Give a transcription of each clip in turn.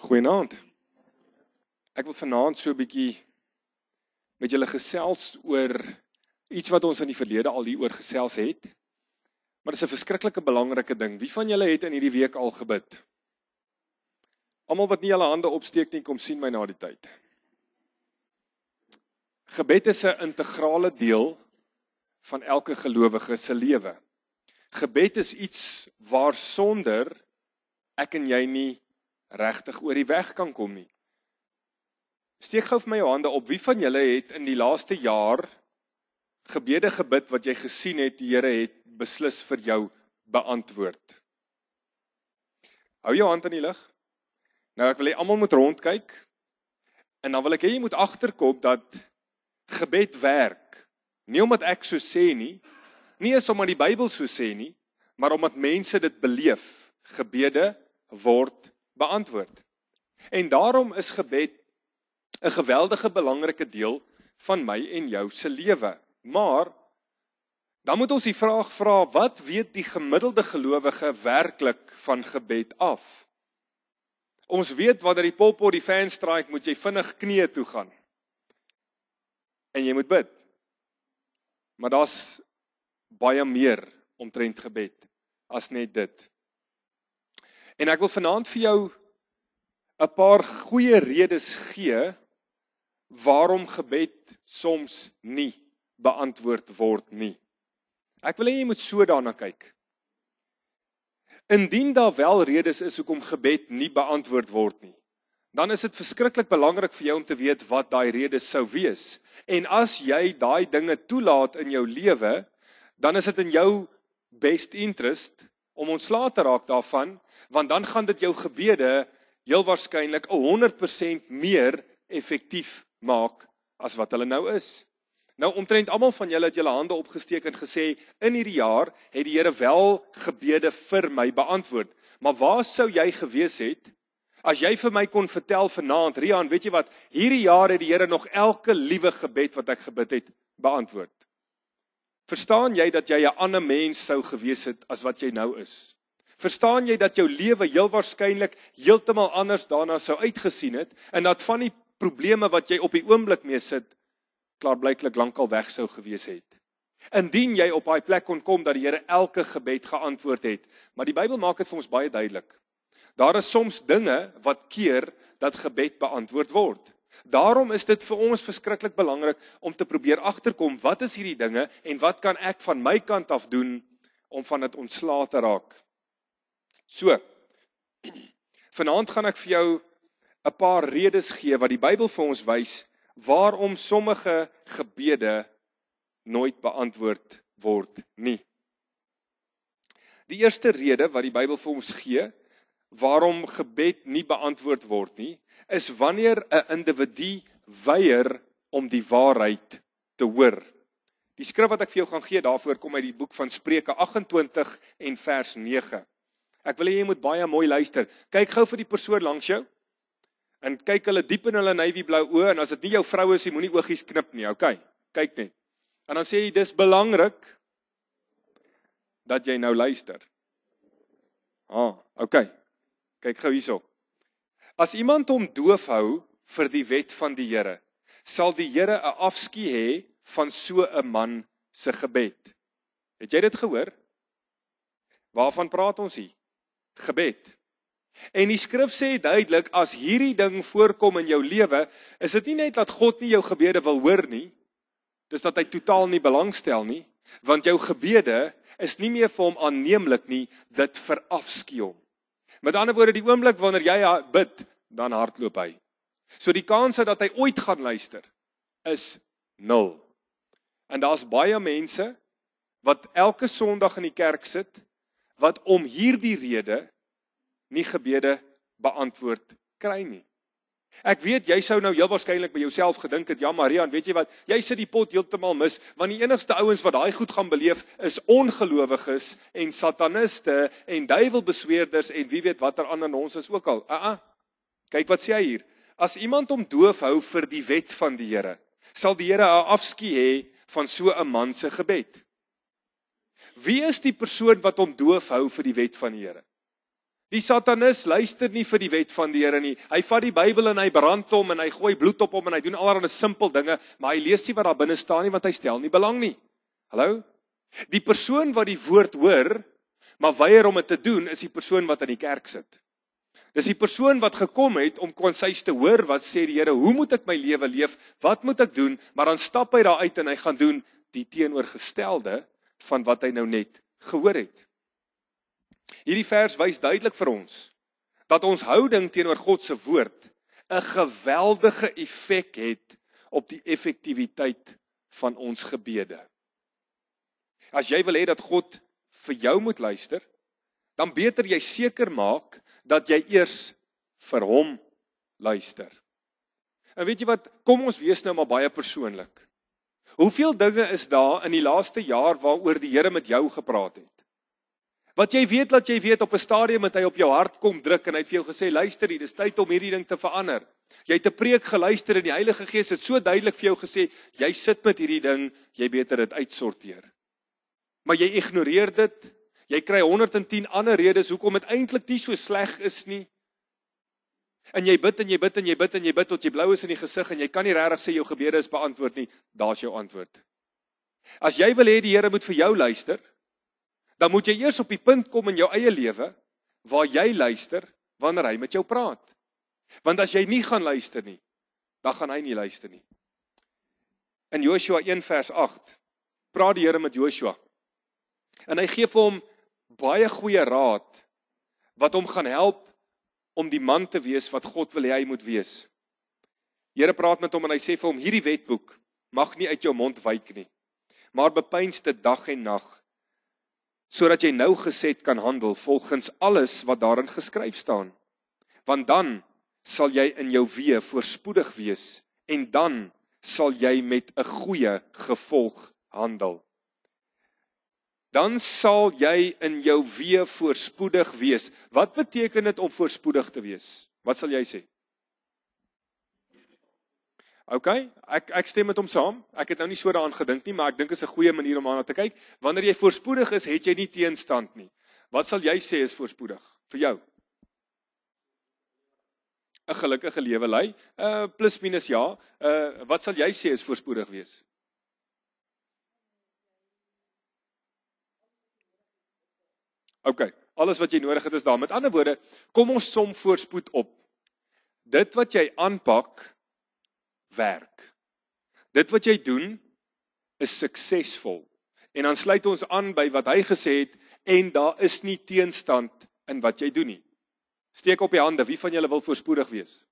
Goeienaand. Ek wil vanaand so 'n bietjie met julle gesels oor iets wat ons in die verlede al hieroor gesels het. Maar dit is 'n verskriklike belangrike ding. Wie van julle het in hierdie week al gebid? Almal wat nie julle hande opsteek nie, kom sien my na die tyd. Gebed is 'n integrale deel van elke gelowige se lewe. Gebed is iets waarsonder ek en jy nie regtig oor die weg kan kom nie. Steek gou vir my jou hande op. Wie van julle het in die laaste jaar gebede gebid wat jy gesien het, die Here het beslis vir jou beantwoord? Hou jou hand in die lug. Nou ek wil hê almal moet rondkyk. En dan wil ek hê jy moet agterkom dat gebed werk. Nie omdat ek so sê nie, nie eens omdat die Bybel so sê nie, maar omdat mense dit beleef. Gebede word beantwoord. En daarom is gebed 'n geweldige belangrike deel van my en jou se lewe. Maar dan moet ons die vraag vra, wat weet die gemiddelde gelowige werklik van gebed af? Ons weet wanneer die poppot die fan strike, moet jy vinnig knieë toe gaan. En jy moet bid. Maar daar's baie meer omtrent gebed as net dit. En ek wil vanaand vir jou 'n paar goeie redes gee waarom gebed soms nie beantwoord word nie. Ek wil hê jy moet so daarna kyk. Indien daar wel redes is hoekom gebed nie beantwoord word nie, dan is dit verskriklik belangrik vir jou om te weet wat daai redes sou wees. En as jy daai dinge toelaat in jou lewe, dan is dit in jou best interest om ontslae te raak daarvan, want dan gaan dit jou gebede heel waarskynlik 100% meer effektief maak as wat hulle nou is. Nou omtrent almal van julle het julle hande opgesteek en gesê, in hierdie jaar het die Here wel gebede vir my beantwoord. Maar waar sou jy gewees het, as jy vir my kon vertel vanaand, Rian, weet jy wat, hierdie jaar het die Here nog elke liewe gebed wat ek gebid het, beantwoord. Verstaan jy dat jy 'n ander mens sou gewees het as wat jy nou is? Verstaan jy dat jou lewe heel waarskynlik heeltemal anders daarna sou uitgesien het, en dat van die probleme wat jy op die oomblik mee sit, klaarblyklik lankal weg sou gewees het. Indien jy op daai plek kon kom dat die Here elke gebed geantwoord het, maar die Bybel maak dit vir ons baie duidelik. Daar is soms dinge wat keer dat gebed beantwoord word. Daarom is dit vir ons verskriklik belangrik om te probeer agterkom, wat is hierdie dinge en wat kan ek van my kant af doen om van dit ontslae te raak. So, vanaand gaan ek vir jou 'n paar redes gee wat die Bybel vir ons wys waarom sommige gebede nooit beantwoord word nie. Die eerste rede wat die Bybel vir ons gee waarom gebed nie beantwoord word nie, is wanneer 'n individu weier om die waarheid te hoor. Die skrif wat ek vir jou gaan gee daarvoor kom uit die boek van Spreuke 28 en vers 9. Ek wil hê jy moet baie mooi luister. Kyk gou vir die persoon langs jou en kyk hulle diep in hulle navyblou oë, en as dit nie jou vrou is, jy moenie oogies knip nie, okay? Kyk net. En dan sê jy, dis belangrik dat jy nou luister. Okay. Kyk gou hierso. As iemand hom doof hou vir die wet van die Here, sal die Here 'n afskie hê van so 'n man se gebed. Het jy dit gehoor? Waarvan praat ons hier? Gebed. En die skrif sê duidelik, as hierdie ding voorkom in jou lewe, is dit nie net dat God nie jou gebede wil hoor nie, dis dat hy totaal nie belangstel nie, want jou gebede is nie meer vir hom aanneemlik nie, dit verafskie hom. Met ander woorde, die oomblik wanneer jy bid, dan hardloop hy. So die kans dat hy ooit gaan luister, is 0. En daar's baie mense, wat elke Sondag in die kerk sit, wat om hierdie rede, nie gebede beantwoord kry nie. Ek weet, jy sou nou heel waarskynlik by jouself gedink het, ja Marian, weet jy wat, jy sit die pot heeltemal mis, want die enigste ouens wat daai goed gaan beleef, is ongelowiges en sataniste en duiwelbesweerders en wie weet wat ander nonsens ook al. Kyk wat sê hy hier, as iemand hom doof hou vir die wet van die Here, sal die Here 'n afskie hê van so 'n man se gebed. Wie is die persoon wat hom doof hou vir die wet van die Here? Die satanis luister nie vir die wet van die Here nie. Hy vat die Bybel en hy brand hom en hy gooi bloed op hom en hy doen allerlei simpel dinge, maar hy lees nie wat daar binne staan nie, want hy stel nie belang nie. Hallo? Die persoon wat die woord hoor, maar weier om dit te doen, is die persoon wat in die kerk sit. Dis die persoon wat gekom het om konsuis te hoor wat sê die Here, hoe moet ek my lewe leef? Wat moet ek doen? Maar dan stap hy daar uit en hy gaan doen die teenoorgestelde van wat hy nou net gehoor het. Hierdie vers wys duidelik vir ons dat ons houding teenoor God se woord 'n geweldige effek het op die effektiwiteit van ons gebede. As jy wil hê dat God vir jou moet luister, dan beter jy seker maak dat jy eers vir hom luister. En weet jy wat, kom ons wees nou maar baie persoonlik. Hoeveel dinge is daar in die laaste jaar waaroor die Here met jou gepraat het? Wat jy weet, dat jy weet, op 'n stadium het hy op jou hart kom druk en hy het vir jou gesê, luister hier, dis tyd om hierdie ding te verander. Jy het 'n preek geluister en die Heilige Gees het so duidelik vir jou gesê, jy sit met hierdie ding, jy beter dit uitsorteer. Maar jy ignoreer dit, jy kry 110 ander redes hoekom dit eintlik nie so sleg is nie. En jy bid en jy bid en jy bid en jy bid tot jy blou is in die gesig en jy kan nie regtig sê jou gebede is beantwoord nie, daar's jou antwoord. As jy wil hê die Here moet vir jou luister, dan moet jy eers op die punt kom in jou eie lewe, waar jy luister, wanneer hy met jou praat. Want as jy nie gaan luister nie, dan gaan hy nie luister nie. In Joshua 1 vers 8, praat die Here met Joshua, en hy gee vir hom baie goeie raad, wat hom gaan help, om die man te wees, wat God wil hê hy moet wees. Die Here praat met hom, en hy sê vir hom, hierdie wetboek, mag nie uit jou mond wyk nie, maar bepeins dit dag en nag, sodat jy nougeset kan handel volgens alles wat daarin geskryf staan. Want dan sal jy in jou weë voorspoedig wees en dan sal jy met 'n goeie gevolg handel. Dan sal jy in jou weë voorspoedig wees. Wat beteken dit om voorspoedig te wees? Wat sal jy sê? Ok, ek stem met hom saam. Ek het nou nie so daaraan gedink nie, maar ek dink is 'n goeie manier om daarna te kyk. Wanneer jy voorspoedig is, het jy nie teenstand nie. Wat sal jy sê is voorspoedig vir jou? 'n gelukkige lewe lei? Plus minus ja. Wat sal jy sê is voorspoedig wees? Ok, alles wat jy nodig het is daar. Met ander woorde, kom ons som voorspoed op. Dit wat jy aanpak, werk. Dit wat jy doen, is suksesvol. En dan sluit ons aan by wat hy gesê het, en daar is nie teenstand in wat jy doen nie. Steek op die hande, wie van julle wil voorspoedig wees?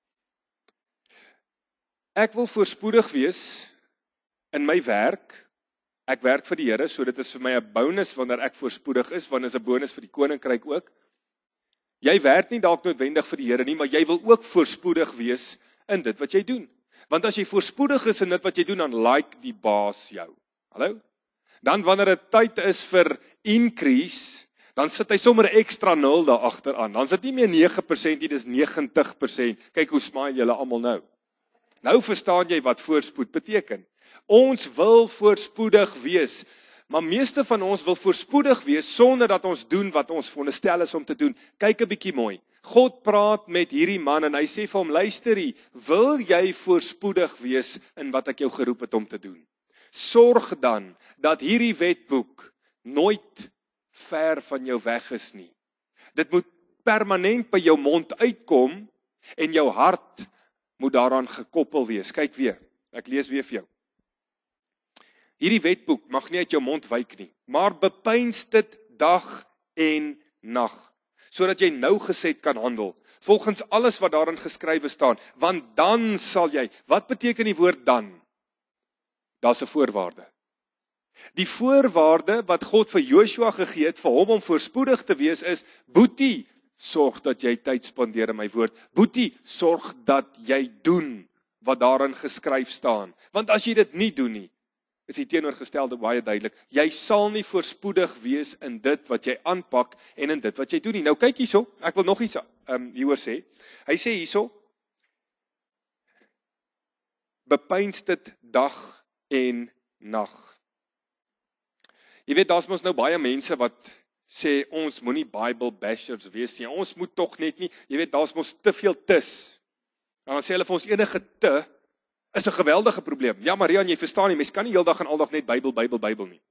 Ek wil voorspoedig wees in my werk. Ek werk vir die Here, so dit is vir my 'n bonus wanneer ek voorspoedig is, want dit is 'n bonus vir die koninkryk ook. Jy werk nie dalk noodwendig vir die Here nie, maar jy wil ook voorspoedig wees in dit wat jy doen. Want as jy voorspoedig is in dit wat jy doen, dan like die baas jou. Hallo? Dan wanneer dit tyd is vir increase, dan sit hy sommer 'n ekstra 0 daar agteraan. Dan sit nie meer 9% nie, dis 90%. Kyk hoe smile julle almal nou. Nou verstaan jy wat voorspoed beteken. Ons wil voorspoedig wees, maar meeste van ons wil voorspoedig wees sonder dat ons doen wat ons veronderstel is om te doen. Kyk 'n bietjie mooi. God praat met hierdie man en hy sê vir hom, luister hier, wil jy voorspoedig wees in wat ek jou geroep het om te doen? Sorg dan dat hierdie wetboek nooit ver van jou weg is nie. Dit moet permanent by jou mond uitkom en jou hart moet daaraan gekoppel wees. Kyk weer, ek lees weer vir jou. Hierdie wetboek mag nie uit jou mond wyk nie, maar bepeins dit dag en nag, sodat jy nougeset kan handel, volgens alles wat daarin geskrywe staan, want dan sal jy, wat beteken die woord dan? Daar's 'n voorwaarde. Die voorwaarde wat God vir Joshua gegee het, vir hom om voorspoedig te wees is, Boetie, sorg dat jy tyd spandeer in my woord. Boetie, sorg dat jy doen wat daarin geskryf staan. Want as jy dit nie doen nie, is die teenoorgestelde baie duidelik. Jy sal nie voorspoedig wees in dit wat jy aanpak en in dit wat jy doen nie. Nou kyk hierso, ek wil nog iets hieroor sê. Hy sê hierso, bepeins dit dag en nag. Jy weet, daar's mos nou baie mense wat sê ons moenie Bible bashers wees nie. Ons moet tog net nie, jy weet, daar's mos te veel tis. En dan sê hulle vir ons enige te is 'n geweldige probleem. Ja, Marian, jy verstaan nie, mens kan nie heeldag en aldag net Bybel nie.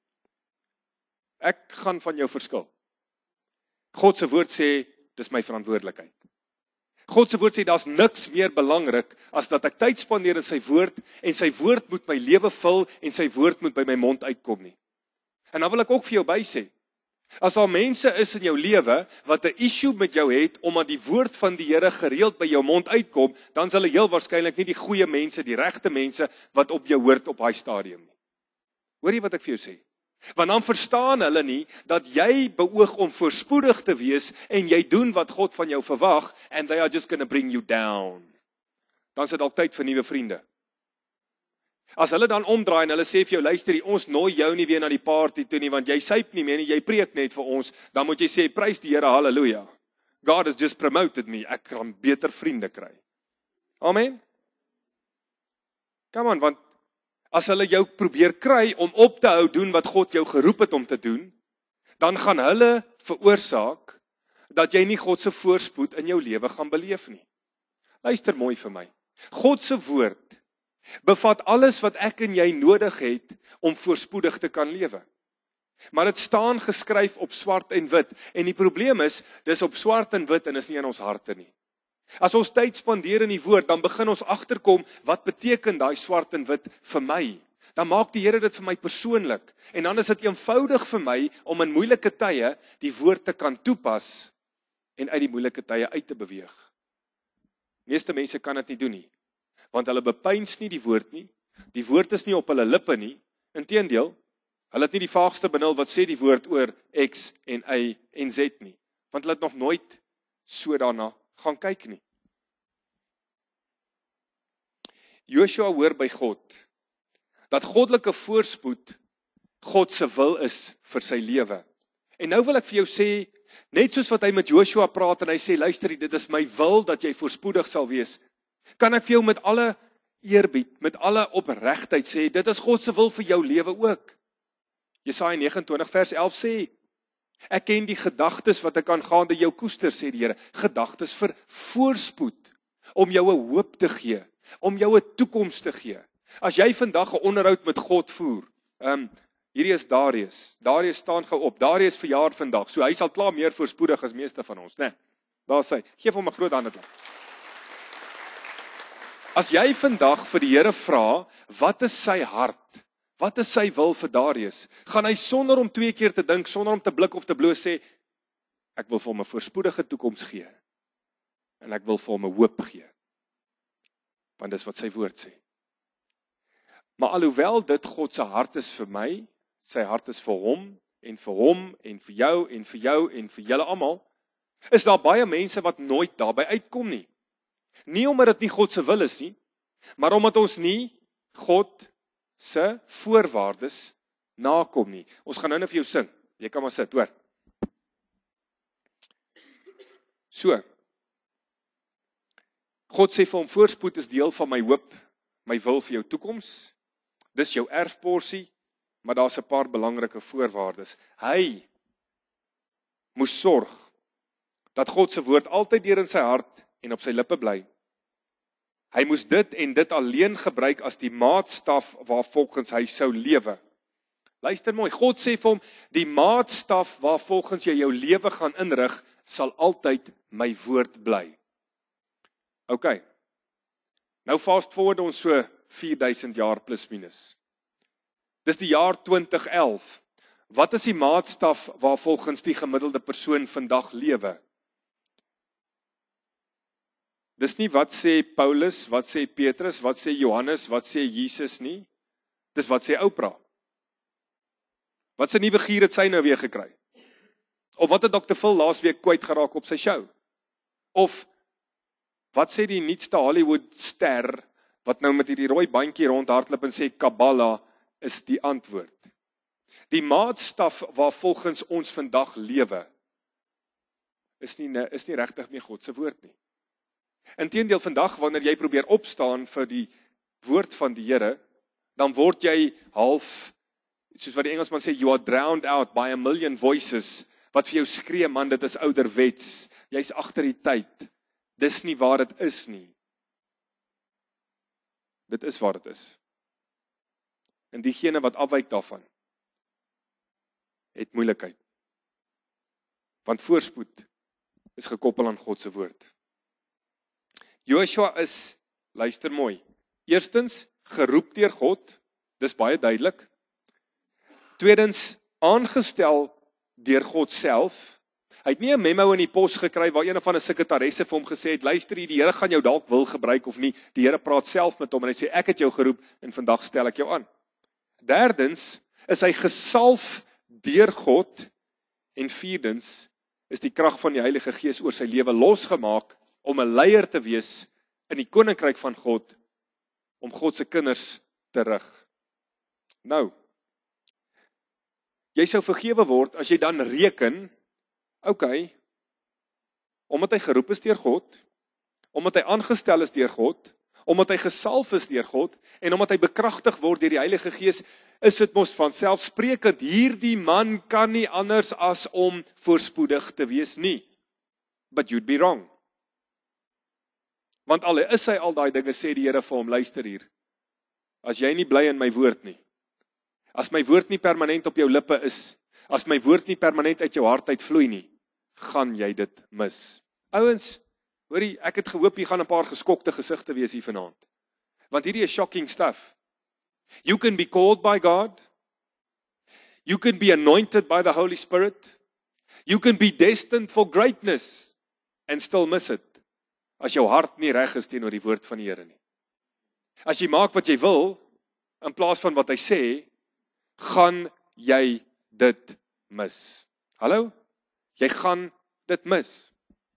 Ek gaan van jou verskil. God se woord sê, dis my verantwoordelikheid. God se woord sê, daar's niks meer belangrik as dat ek tyd spandeer in sy woord, en sy woord moet my lewe vul, en sy woord moet by my mond uitkom nie. En dan wil ek ook vir jou bysê, as daar mense is in jou lewe, wat 'n issue met jou het, omdat die woord van die Here gereeld by jou mond uitkom, dan is hulle heel waarskynlik nie die goeie mense, die regte mense, wat op jou hoort op daai stadium nie. Hoor jy wat ek vir jou sê? Want dan verstaan hulle nie, dat jy beoog om voorspoedig te wees, en jy doen wat God van jou verwag, and they are just going to bring you down. Dan is dit al tyd vir nuwe vriende. As hulle dan omdraai en hulle sê vir jou, luister, ons nooi jou nie weer na die party toe nie, want jy syp nie meer nie, jy preek net vir ons, dan moet jy sê, prys die Here, halleluja. God has just promoted me, ek kan beter vriende kry. Amen? Come on, want as hulle jou probeer kry om op te hou doen wat God jou geroep het om te doen, dan gaan hulle veroorsaak dat jy nie God se voorspoed in jou lewe gaan beleef nie. Luister mooi vir my. God se woord bevat alles wat ek en jy nodig het om voorspoedig te kan lewe. Maar dit staan geskryf op swart en wit, en die probleem is, dis op swart en wit en is nie in ons harte nie. As ons tyd spandeer in die woord, dan begin ons agterkom, wat beteken daai swart en wit vir my? Dan maak die Here dit vir my persoonlik, en dan is dit eenvoudig vir my, om in moeilike tye, die woord te kan toepas, en uit die moeilike tye uit te beweeg. Meeste mense kan dit nie doen nie, want hulle bepeins nie die woord nie, die woord is nie op hulle lippe nie, inteendeel, hulle het nie die vaagste benul wat sê die woord oor X en Y en Z nie, want hulle het nog nooit so daarna gaan kyk nie. Joshua hoor by God, dat goddelike voorspoed God se wil is vir sy lewe. En nou wil ek vir jou sê, net soos wat hy met Joshua praat en hy sê, luister, dit is my wil dat jy voorspoedig sal wees, kan ek vir jou met alle eerbied, met alle opregtheid sê, dit is God se wil vir jou lewe ook. Jesaja 29 vers 11 sê, ek ken die gedagtes wat ek aangaande jou koester, sê die Here, gedagtes vir voorspoed, om jou 'n hoop te gee, om jou 'n toekoms te gee. As jy vandag 'n onderhoud met God voer, hierdie is Darius staan gou op, Darius verjaar vandag, so hy sal klaar meer voorspoedig as meeste van ons, né? Daar is hy, geef hom 'n groot handeklap. As jy vandag vir die Here vra, wat is sy hart? Wat is sy wil vir Darius? Gaan hy sonder om 2 keer te dink, sonder om te blik of te bloos sê, ek wil vir hom 'n voorspoedige toekoms gee, en ek wil vir hom 'n hoop gee, want dis wat sy woord sê. Maar alhoewel dit God se hart is vir my, sy hart is vir hom, en vir jou, en vir jou, en vir julle almal, is daar baie mense wat nooit daarby uitkom nie. Nie omdat dit nie God se wil is nie, maar omdat ons nie God se voorwaardes nakom nie. Ons gaan nou net vir jou sing. Jy kan maar sit, hoor. So. God sê vir hom, voorspoed is deel van my hoop, my wil vir jou toekoms. Dis jou erfporsie, maar daar's 'n paar belangrike voorwaardes. Hy moes sorg dat God se woord altyd deur in sy hart en op sy lippe bly. Hy moes dit en dit alleen gebruik as die maatstaf waarvolgens hy sou lewe. Luister mooi, God sê vir hom, die maatstaf waarvolgens jy jou lewe gaan inrig, sal altyd my woord bly. Ok, nou fast forward ons so 4000 jaar plus minus. Dis die jaar 2011. Wat is die maatstaf waarvolgens die gemiddelde persoon vandag lewe? Dis nie wat sê Paulus, wat sê Petrus, wat sê Johannes, wat sê Jesus nie. Dis wat sê Oprah. Wat se nuwe gier het sy nou weer gekry? Of wat het Dr. Phil laasweek kwyt geraak op sy show? Of wat sê die nuutste Hollywood ster wat nou met hierdie rooi bandjie rondhardloop en sê Kabbalah is die antwoord. Die maatstaf waarvolgens ons vandag lewe is nie regtig meer God se woord nie. Inteendeel vandag wanneer jy probeer opstaan vir die woord van die Here, dan word jy half, soos wat die Engelsman sê, you are drowned out by a million voices, wat vir jou skree, man, dit is ouderwets, jy's agter die tyd, dis nie waar dit is nie. Dit is waar dit is. En diegene wat afwyk daarvan, het moeilikheid. Want voorspoed is gekoppel aan God se woord. Joshua is, luister mooi, eerstens geroep deur God, dis baie duidelik. Tweedens aangestel deur God self. Hy het nie 'n memo in die pos gekry waar een van 'n sekretaresse vir hom gesê het, luister hier, die Here gaan jou dalk wil gebruik of nie. Die Here praat self met hom en hy sê ek het jou geroep en vandag stel ek jou aan. Derdens is hy gesalf deur God en vierdens is die krag van die Heilige Gees oor sy lewe losgemaak om 'n leier te wees in die koninkryk van God, om God se kinders te rig. Nou, jy sou vergewe word as jy dan reken, omdat hy geroep is deur God, omdat hy aangestel is deur God, omdat hy gesalf is deur God, en omdat hy bekragtig word deur die Heilige Gees, is dit mos vanselfsprekend, hierdie man kan nie anders as om voorspoedig te wees nie. But you'd be wrong. Want al is hy al daai dinge, sê die Here vir hom, luister hier, as jy nie bly in my woord nie, as my woord nie permanent op jou lippe is, as my woord nie permanent uit jou hart uitvloei nie, gaan jy dit mis. Ouens, hoorie, ek het gehoop hier gaan 'n paar geskokte gesigte wees hier vanaand. Want hierdie is shocking stuff. You can be called by God. You can be anointed by the Holy Spirit. You can be destined for greatness and still miss it. As jou hart nie reg is teenoor die woord van die Here nie. As jy maak wat jy wil, in plaas van wat hy sê, gaan jy dit mis. Hallo? Jy gaan dit mis.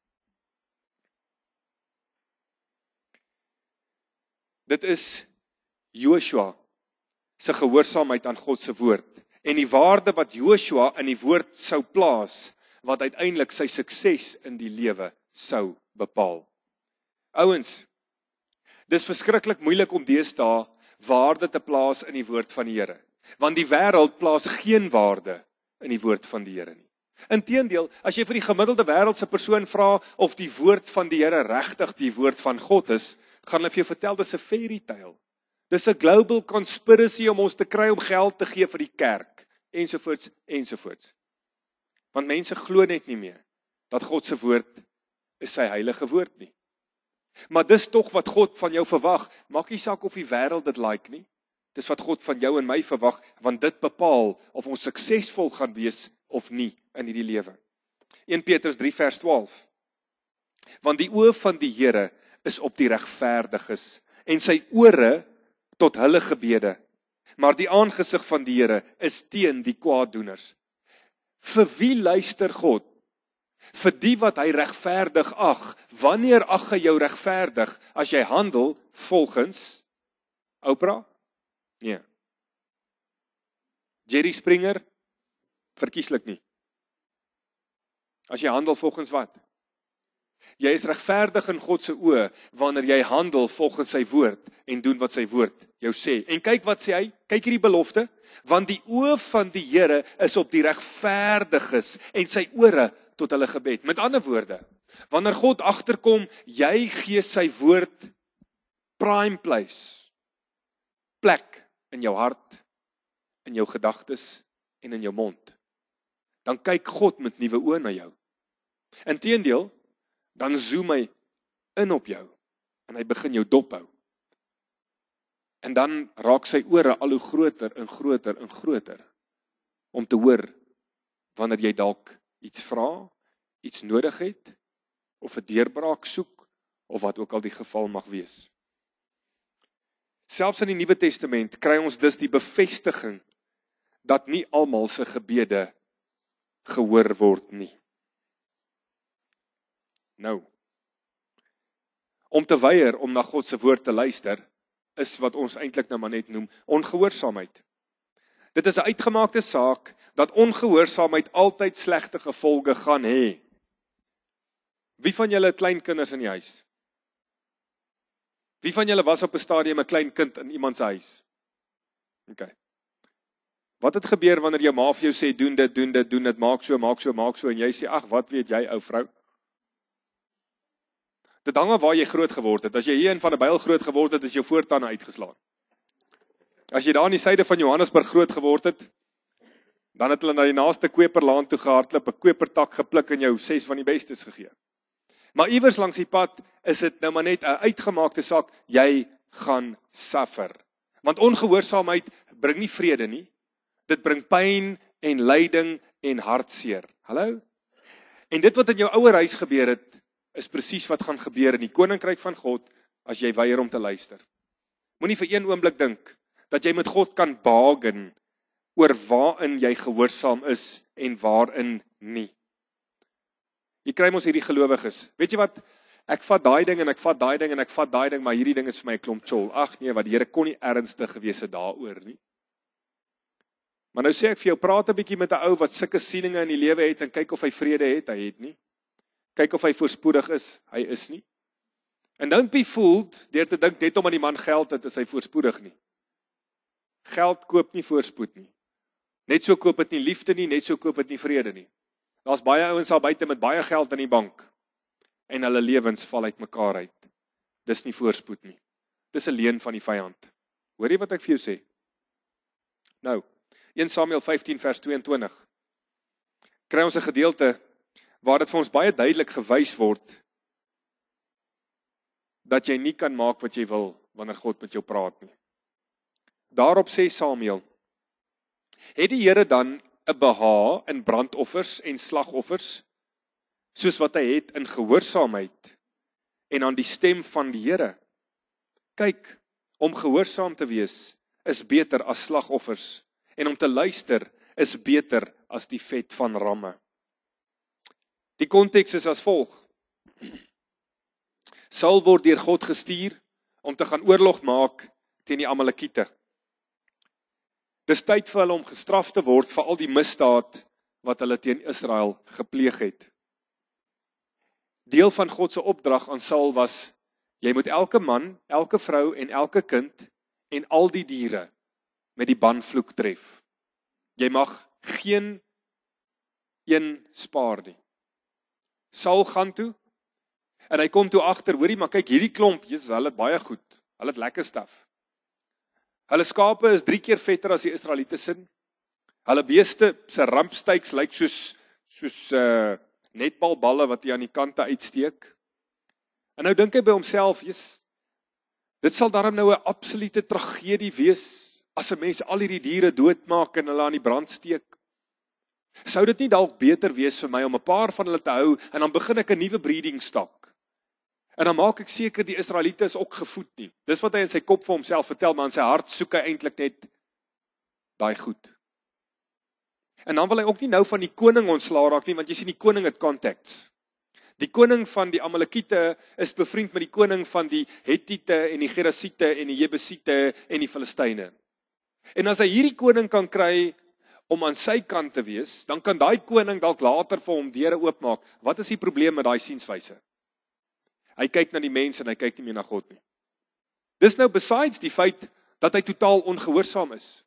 Dit is Joshua se gehoorsaamheid aan God se woord en die waarde wat Joshua in die woord sou plaas, wat uiteindelik sy sukses in die lewe sou bepaal. Ouens, dis verskriklik moeilik om deesdae waarde te plaas in die woord van die Here, want die wêreld plaas geen waarde in die woord van die Here nie. Inteendeel, as jy vir die gemiddelde wêreldse persoon vra of die woord van die Here regtig die woord van God is, gaan hulle vir jou vertel dis 'n fairy tale. Dis 'n global conspiracy om ons te kry om geld te gee vir die kerk, ensovoorts, ensovoorts. Want mense glo net nie meer dat God se woord is sy heilige woord nie. Maar dis tog wat God van jou verwag, maak nie saak of die wêreld dit like nie. Dis wat God van jou en my verwag, want dit bepaal of ons suksesvol gaan wees of nie in hierdie lewe. 1 Petrus 3 vers 12. Want die oë van die Here is op die regverdiges en sy ore tot hulle gebede, maar die aangesig van die Here is teen die kwaaddoeners. Vir wie luister God? Vir die wat hy regverdig ag. Wanneer ag hy jou regverdig? As jy handel volgens Oprah? Nee. Jerry Springer? Verkieslik nie. As jy handel volgens wat? Jy is regverdig in God se oë wanneer jy handel volgens sy woord en doen wat sy woord jou sê. En kyk wat sê hy, kyk hierdie belofte, want die oë van die Here is op die regverdiges en sy ore tot hulle gebed. Met ander woorde, wanneer God agterkom, jy gee sy woord prime place, plek in jou hart, in jou gedagtes en in jou mond, dan kyk God met nuwe oë na jou. Inteendeel, dan zoom hy in op jou en hy begin jou dophou. En dan raak sy ore al hoe groter en groter en groter om te hoor wanneer jy dalk iets vra, iets nodig het of 'n deurbraak soek of wat ook al die geval mag wees. Selfs in die Nuwe Testament kry ons dus die bevestiging dat nie almal se gebede gehoor word nie. Nou, om te weier om na God se woord te luister, is wat ons eintlik nou maar net noem ongehoorsaamheid. Dit is 'n uitgemaakte saak dat ongehoorsaamheid altyd slegte gevolge gaan hê. Wie van julle het klein kinders in die huis? Wie van julle was op 'n stadium 'n klein kind in iemand se huis? OK. Wat het gebeur wanneer jou ma vir jou sê, doen dit, maak so, en jy sê, ag, wat weet jy, ou vrou? Dit hang af waar jy groot geword het. As jy hier in Van der Byl groot geword het, is jou voortande uitgeslaan. As jy daar in die suide van Johannesburg groot geword het, dan het hulle na die naaste kweperlaan toe gehardloop, 'n kwepertak gepluk en jou 6 van die bestes gegee. Maar iewers langs die pad is dit nou maar net 'n uitgemaakte saak, jy gaan suffer. Want ongehoorsaamheid bring nie vrede nie. Dit bring pyn en lyding en hartseer. Hallo? En dit wat in jou ouer huis gebeur het, is presies wat gaan gebeur in die koninkryk van God as jy weier om te luister. Moenie vir een oomblik dink dat jy met God kan bargain oor waarin jy gehoorsaam is en waarin nie. Jy kry mos hierdie gelowiges. Weet jy wat? Ek vat daai ding en ek vat daai ding en ek vat daai ding, maar hierdie ding is vir my 'n klomp chol. Ag nee, wat die Here kon nie ernstig gewees het daaroor nie. Maar nou sê ek vir jou, praat 'n bietjie met 'n ou wat sulke sieninge in die lewe het en kyk of hy vrede het, hy het nie. Kyk of hy voorspoedig is, hy is nie. And don't be fooled deur te dink net omdat die man geld het, is hy voorspoedig nie. Geld koop nie voorspoed nie. Net so koop dit nie liefde nie, net so koop dit nie vrede nie. Daar's baie ouens al buite met baie geld in die bank en hulle lewens val uitmekaar uit. Dis nie voorspoed nie. Dis 'n leuen van die vyand. Hoor jy wat ek vir jou sê? Nou, 1 Samuel 15 vers 22. Kry ons 'n gedeelte waar dit vir ons baie duidelik gewys word dat jy nie kan maak wat jy wil wanneer God met jou praat nie. Daarop sê Samuel: Het die Here dan 'n behaag in brandoffers en slagoffers, soos wat hy het in gehoorsaamheid en aan die stem van die Here? Kyk, om gehoorsaam te wees is beter as slagoffers, en om te luister is beter as die vet van ramme. Die konteks is as volg. Saul word deur God gestuur om te gaan oorlog maak teen die Amalekiete. Dis tyd vir hulle om gestraf te word vir al die misdaad wat hulle teen Israel gepleeg het. Deel van God se opdrag aan Saul was, jy moet elke man, elke vrou en elke kind en al die diere met die banvloek tref. Jy mag geen een spaar nie. Saul gaan toe, en hy kom toe agter, hoorie, maar kyk, hierdie klomp, Jesus, hulle het baie goed, hulle het lekker staf. Hulle skape is 3 keer vetter as die Israeliete sin. Hulle beeste se rampstyks lyk soos netbalballe wat hy aan die kante uitsteek. En nou dink hy by homself, Jesus, dit sal daarom nou 'n absolute tragedie wees as 'n mens al hierdie diere doodmaak en hulle aan die brand steek. Sou dit nie dalk beter wees vir my om 'n paar van hulle te hou en dan begin ek 'n nuwe breeding stak? En dan maak ek seker die Israeliete is ook gevoed nie. Dis wat hy in sy kop vir homself vertel, maar in sy hart soek hy eintlik net daai goed. En dan wil hy ook nie nou van die koning ontslaa raak nie, want jy sien die koning het contacts. Die koning van die Amalekiete is bevriend met die koning van die Hettiete en die Gerasiete en die Jebusiete en die Filistyne. En as hy hierdie koning kan kry om aan sy kant te wees, dan kan daai koning dalk later vir hom deure oopmaak. Wat is die probleem met daai sienswyse? Hy kyk na die mens en hy kyk nie meer na God nie. Dis nou besides die feit dat hy totaal ongehoorsaam is.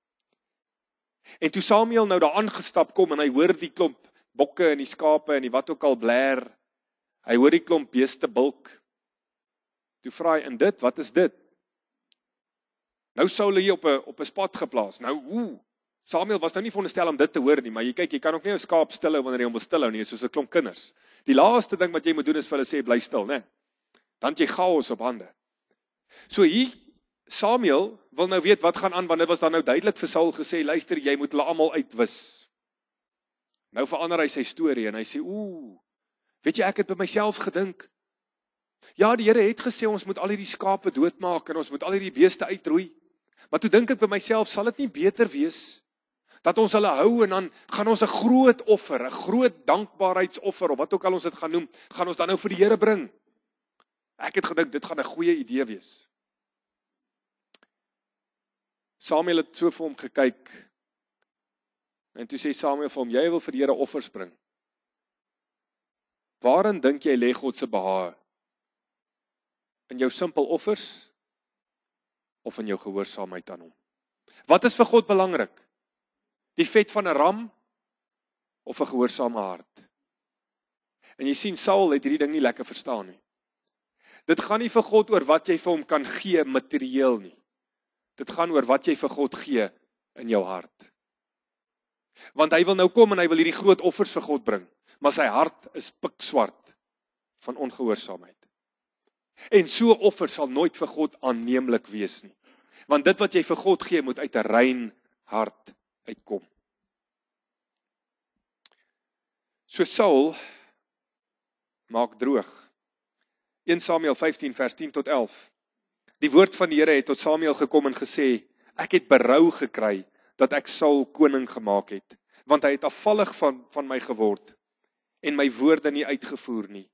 En toe Samuel nou daar aangestap kom en hy hoor die klomp bokke en die skape en die wat ook al blaar, hy hoor die klomp beeste bulk. Toe vra hy, en dit, wat is dit? Nou sou hulle hier op 'n spot geplaas. Nou, Samuel was nou nie veronderstel om dit te hoor nie, maar jy kyk, jy kan ook nie 'n skaap stilhou wanneer jy hom wil stilhou nie, soos 'n klomp kinders. Die laaste ding wat jy moet doen is vir hulle sê, bly stil, né? Dan het jy chaos op hande. So hier, Samuel wil nou weet wat gaan aan, want dit was dan nou duidelik vir Saul gesê, luister, jy moet hulle almal uitwis. Nou verander hy sy storie en hy sê, weet jy, ek het by myself gedink, ja, die Here het gesê, ons moet al hierdie skape doodmaak en ons moet al hierdie beeste uitroei. Maar toe dink ek by myself, sal dit nie beter wees dat ons hulle hou en dan gaan ons 'n groot offer, 'n groot dankbaarheidsoffer, of wat ook al ons dit gaan noem, gaan ons dan nou vir die Here bring. Ek het gedink, dit gaan 'n goeie idee wees. Samuel het so vir hom gekyk, en toe sê Samuel vir hom, jy wil vir die Here offers bring. Waarin dink jy lê God se behaag? In jou simpel offers, of in jou gehoorsaamheid aan hom? Wat is vir God belangrik? Die vet van 'n ram of 'n gehoorsame hart? En jy sien, Saul het hierdie ding nie lekker verstaan nie. Dit gaan nie vir God oor wat jy vir hom kan gee materieel nie. Dit gaan oor wat jy vir God gee in jou hart. Want hy wil nou kom en hy wil hierdie groot offers vir God bring, maar sy hart is pikswart van ongehoorsaamheid. En so 'n offer sal nooit vir God aanneemlik wees nie. Want dit wat jy vir God gee, moet uit 'n rein hart uitkom. So Saul maak droog. 1 Samuel 15 vers 10 tot 11. Die woord van die Here het tot Samuel gekom en gesê, ek het berou gekry dat ek Saul koning gemaak het, want hy het afvallig van my geword en my woorde nie uitgevoer nie.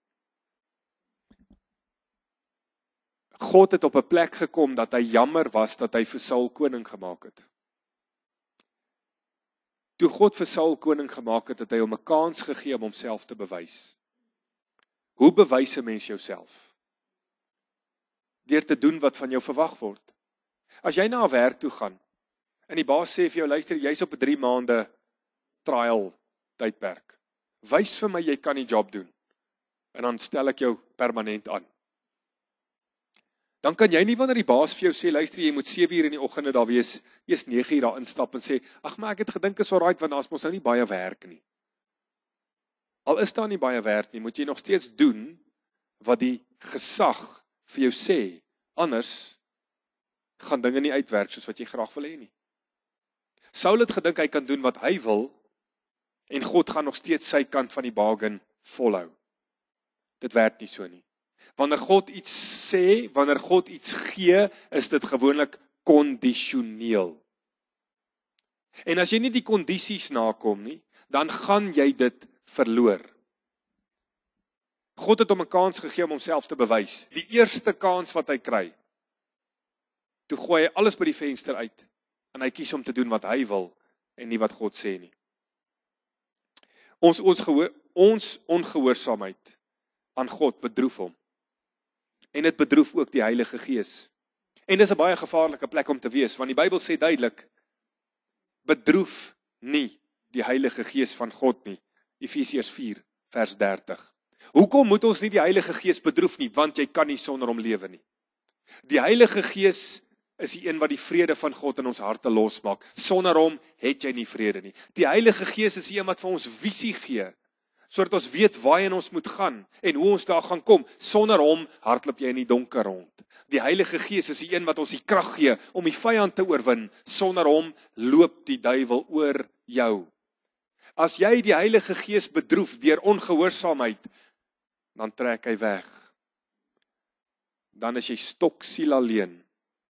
God het op 'n plek gekom dat hy jammer was dat hy vir Saul koning gemaak het. Toe God vir Saul koning gemaak het, het hy hom 'n kans gegee om homself te bewys. Hoe bewys 'n mens jouself? Deur te doen wat van jou verwag word. As jy na 'n werk toe gaan, en die baas sê vir jou, luister, jy's op 'n 3 maande trial tydperk. Wys vir my jy kan die job doen. En dan stel ek jou permanent aan. Dan kan jy nie wanneer die baas vir jou sê, luister, jy moet 7 uur in die oggende daar wees, eers 9 uur daar instap en sê, ag maar ek het gedink is alright, want daar's mos nou nie baie werk nie. Al is daar nie baie werk nie, moet jy nog steeds doen wat die gesag vir jou sê, anders gaan dinge nie uitwerk soos wat jy graag wil hê nie. Saul het gedink hy kan doen wat hy wil, en God gaan nog steeds sy kant van die bargain volhou. Dit werk nie so nie. Wanneer God iets sê, wanneer God iets gee, is dit gewoonlik kondisioneel. En as jy nie die kondisies nakom nie, dan gaan jy dit verloor. God het hom 'n kans gegee om homself te bewys. Die eerste kans wat hy kry, toe gooi hy alles by die venster uit, en hy kies om te doen wat hy wil, en nie wat God sê nie. Ons ongehoorsaamheid aan God bedroef hom. En dit bedroef ook die Heilige Gees. En dis 'n baie gevaarlike plek om te wees, want die Bybel sê duidelik, bedroef nie die Heilige Gees van God nie. Efesiërs 4 vers 30. Hoekom moet ons nie die Heilige Gees bedroef nie? Want jy kan nie sonder hom lewe nie. Die Heilige Gees is die een wat die vrede van God in ons harte losmaak. Sonder hom het jy nie vrede nie. Die Heilige Gees is die een wat vir ons visie gee, sodat ons weet waarheen ons moet gaan en hoe ons daar gaan kom. Sonder hom hardloop jy in die donker rond. Die Heilige Gees is die een wat ons die krag gee om die vyand te oorwin. Sonder hom loop die duiwel oor jou. As jy die Heilige Gees bedroef deur ongehoorsaamheid, dan trek hy weg. Dan is jy stoksiel alleen,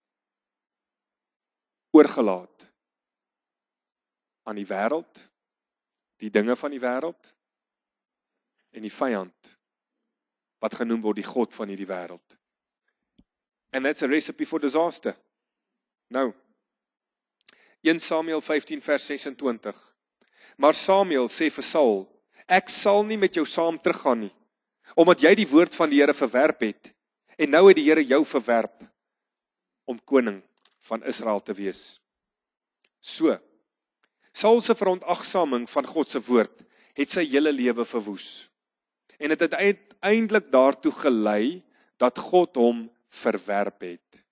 oorgelaat aan die wêreld, die dinge van die wêreld, en die vyand, wat genoem word die God van hierdie wêreld. And that's a recipe for disaster. Nou, 1 Samuel 15 vers 26. Maar Samuel sê vir Saul, ek sal nie met jou saam teruggaan nie, omdat jy die woord van die Here verwerp het, en nou het die Here jou verwerp, om koning van Israel te wees. So, Saul se verontagsaming van God se woord, het sy hele lewe verwoes. En het uiteindelik daartoe gelei, dat God hom verwerp het.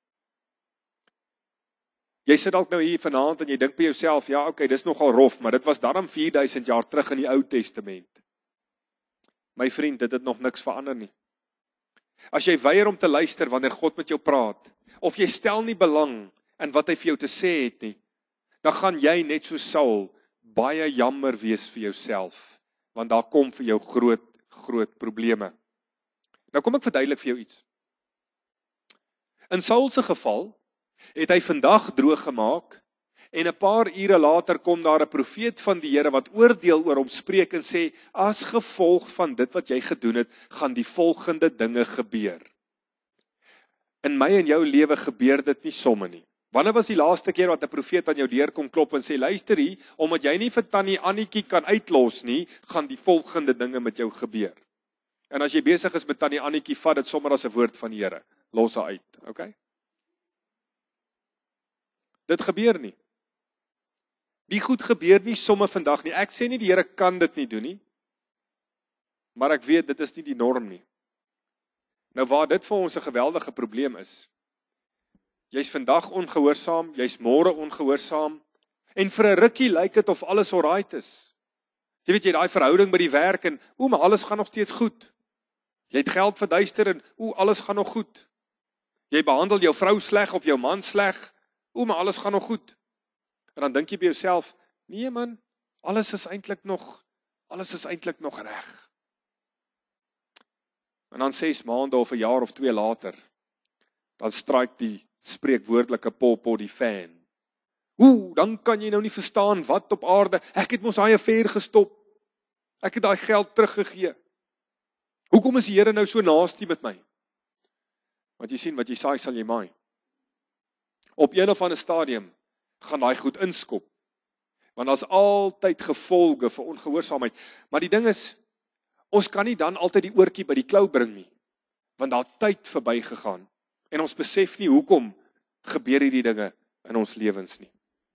Jy sit dalk nou hier vanaand en jy dink by jouself, ja, okay, dis nogal rof, maar dit was daarom 4000 jaar terug in die Ou Testament. My vriend, dit het nog niks verander nie. As jy weier om te luister wanneer God met jou praat, of jy stel nie belang in wat hy vir jou te sê het nie, dan gaan jy net so Saul baie jammer wees vir jouself, want daar kom vir jou groot probleme. Nou kom ek verduidelik vir jou iets. In Saul se geval het hy vandag droog gemaak en 'n paar ure later kom daar 'n profeet van die Here wat oordeel oor hom spreek en sê, as gevolg van dit wat jy gedoen het, gaan die volgende dinge gebeur. In my en jou lewe gebeur dit nie somme nie. Wanneer was die laaste keer wat 'n profeet aan jou deur kom klop en sê, luister hier, omdat jy nie vir Tannie Annetjie kan uitlos nie, gaan die volgende dinge met jou gebeur. En as jy besig is met Tannie Annetjie, vat dit sommer as 'n woord van die Here. Los haar uit, okay? Dit gebeur nie. Die goed gebeur nie sommer vandag nie. Ek sê nie die Here kan dit nie doen nie, maar ek weet dit is nie die norm nie. Nou waar dit vir ons 'n geweldige probleem is, jy's vandag ongehoorsaam, jy's môre ongehoorsaam, en vir 'n rukkie lyk dit of alles alright is. Jy weet jy daai verhouding by die werk en maar alles gaan nog steeds goed. Jy het geld verduister en alles gaan nog goed. Jy behandel jou vrou sleg of jou man sleg, maar alles gaan nog goed. En dan dink jy by jouself, nee man, alles is eintlik nog reg. En dan 6 maande of 'n jaar of 2 later, dan stryk die spreekwoordelike pop die fan. Dan kan jy nou nie verstaan wat op aarde, ek het mos daai affair gestop. Ek het daai geld teruggegee. Hoekom is die Here nou so nasty met my? Want jy sien, wat jy saai sal jy maai. Op een of ander stadium gaan daai goed inskop. Want daar's altyd gevolge vir ongehoorsaamheid. Maar die ding is, ons kan nie dan altyd die oortjie by die klou bring nie. Want daar tyd verby gegaan. En ons besef nie hoekom gebeur hierdie dinge in ons lewens nie.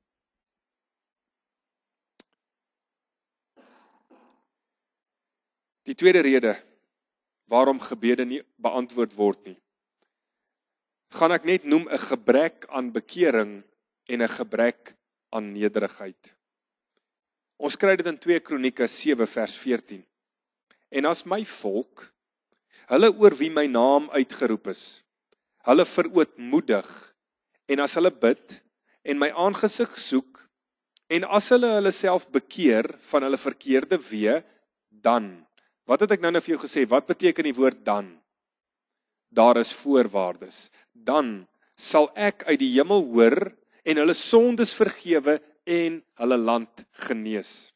Die tweede rede waarom gebede nie beantwoord word nie, gaan ek net noem 'n gebrek aan bekering en 'n gebrek aan nederigheid. Ons kry dit in 2 Kronieke 7 vers 14. En as my volk, hulle oor wie my naam uitgeroep is, hulle verootmoedig, en as hulle bid, en my aangesig soek, en as hulle self bekeer van hulle verkeerde weë, dan. Wat het ek nou vir jou gesê? Wat beteken die woord dan? Daar is voorwaardes. Dan sal ek uit die hemel hoor en hulle sondes vergewe en hulle land genees.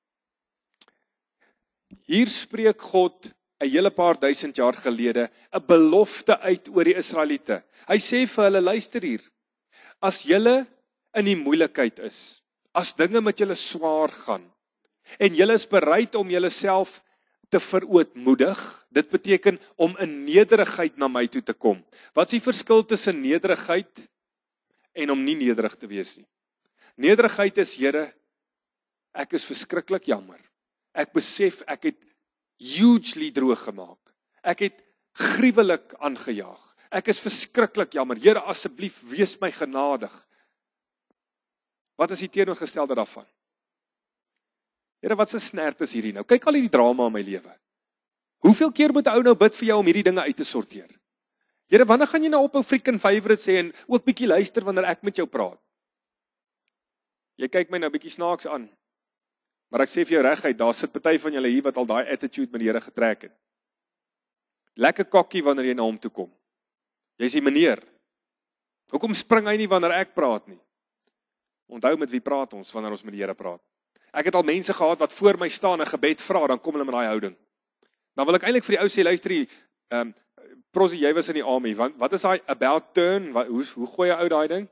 Hier spreek God 'n hele paar duisend jaar gelede 'n belofte uit oor die Israeliete. Hy sê vir hulle, luister hier, as julle in die moeilikheid is, as dinge met julle swaar gaan, en julle is bereid om julleself te verootmoedig, dit beteken om in nederigheid na my toe te kom. Wat is die verskil tussen nederigheid en om nie nederig te wees nie? Nederigheid is, Here, ek is verskriklik jammer. Ek besef ek het hugely droog gemaak. Ek het gruwelik aangejaag. Ek is verskriklik jammer. Here, asseblief, wees my genadig. Wat is die teenoorgestelde daarvan? Here, wat 'n snert is hierdie nou? Kyk al hierdie drama in my lewe. Hoeveel keer moet 'n ou nou bid vir jou om hierdie dinge uit te sorteer? Here, wanneer gaan jy nou op 'n freaking favorite sê en ook bietjie luister wanneer ek met jou praat? Jy kyk my nou bietjie snaaks aan. Maar ek sê vir jou reguit, daar sit party van julle hier wat al daai attitude met die Here getrek het. Lekker kokkie wanneer jy na hom toe kom. Jy sê, meneer, hoekom spring hy nie wanneer ek praat nie? Onthou met wie praat ons wanneer ons met die Here praat. Ek het al mense gehad wat voor my staan en gebed vra, dan kom hulle met daai houding. Dan wil ek eintlik vir die ou sê, luister hier, Prosie, jy was in die army, wat is daai about turn, hoe gooi jy ou daai ding?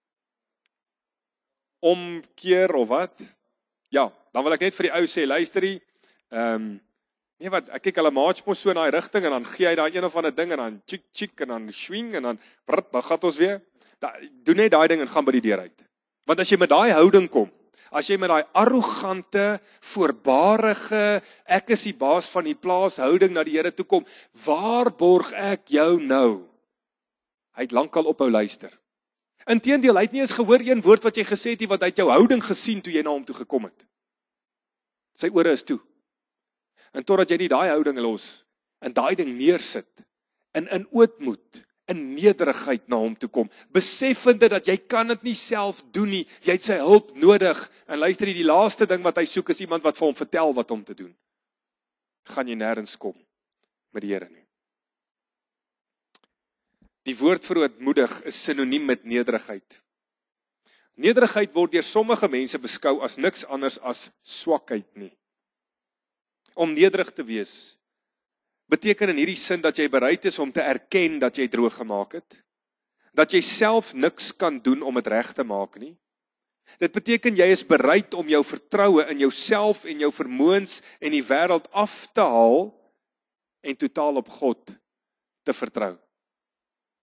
Omkeer of wat? Ja, dan wil ek net vir die ou sê, luister hier, nee wat, ek kyk hulle march mos so in daai rigting, en dan gee hy daai een of ander ding, en dan chik, en dan swing, en dan gaan ons weer, doen net daai ding en gaan by die deur uit. Want as jy met daai houding kom, as jy met daai arrogante, voorbarige, ek is die baas van die plaas, houding na die Here toe kom, waar borg ek jou nou? Hy het lankal ophou luister. Inteendeel, hy het nie eens gehoor een woord wat jy gesê het, wat hy het jou houding gesien toe jy na hom toe gekom het. Sy ore is toe. En totdat jy nie daai houding los, en daai ding neersit, in ootmoed, in nederigheid na hom toe kom, beseffende dat jy kan dit nie self doen nie, jy het sy hulp nodig, en luister jy, die laaste ding wat hy soek is iemand wat vir hom vertel wat om te doen. Gaan jy nêrens kom met die Here nie. Die woord verootmoedig is sinoniem met nederigheid. Nederigheid word deur sommige mense beskou as niks anders as swakheid nie. Om nederig te wees, beteken in hierdie sin dat jy bereid is om te erken dat jy droog gemaak het, dat jy self niks kan doen om dit reg te maak nie. Dit beteken jy is bereid om jou vertroue in jouself en jou vermoëns en die wêreld af te haal en totaal op God te vertrou.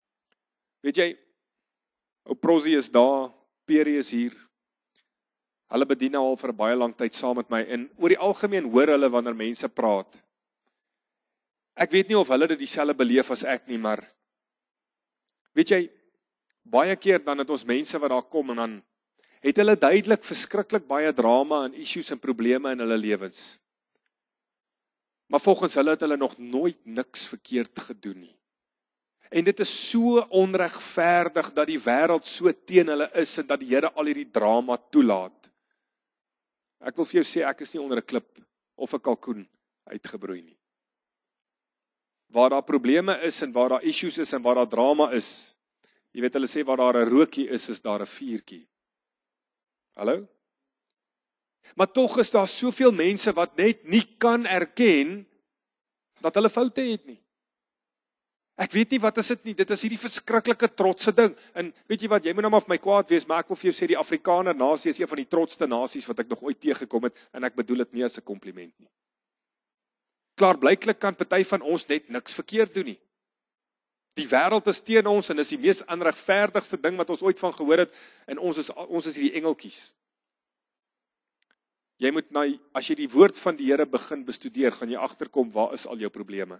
Weet jy, ou Prosie is daar, Peri is hier. Hulle bedien nou al vir 'n baie lang tyd saam met my en oor die algemeen hoor hulle wanneer mense praat. Ek weet nie of hulle dit dieselfde beleef as ek nie, maar weet jy, baie keer dan het ons mense wat daar kom en dan het hulle duidelik verskriklik baie drama en issues en probleme in hulle lewens. Maar volgens hulle het hulle nog nooit niks verkeerd gedoen nie. En dit is so onregverdig dat die wêreld so teen hulle is en dat die Here al hierdie drama toelaat. Ek wil vir jou sê, ek is nie onder 'n klip of 'n kalkoen uitgebroei nie. Waar daar probleme is en waar daar issues is en waar daar drama is, jy weet hulle sê waar daar 'n rookie is daar 'n vuurtjie. Hallo? Maar tog is daar soveel mense wat net nie kan erken dat hulle foute het nie. Ek weet nie wat is dit nie, dit is hierdie verskriklike trotse ding. En weet jy wat, jy moet nou maar vir my kwaad wees, maar ek wil vir jou sê die Afrikaner nasie is een van die trotste nasies wat ek nog ooit teëgekom het en ek bedoel dit nie as 'n kompliment nie. Klaarblyklik kan party van ons net niks verkeerd doen nie. Die wêreld is teen ons en dis die mees onregverdigste ding wat ons ooit van gehoor het en ons is hierdie engeltjies. Jy moet as jy die woord van die Here begin bestudeer, gaan jy agterkom waar is al jou probleme.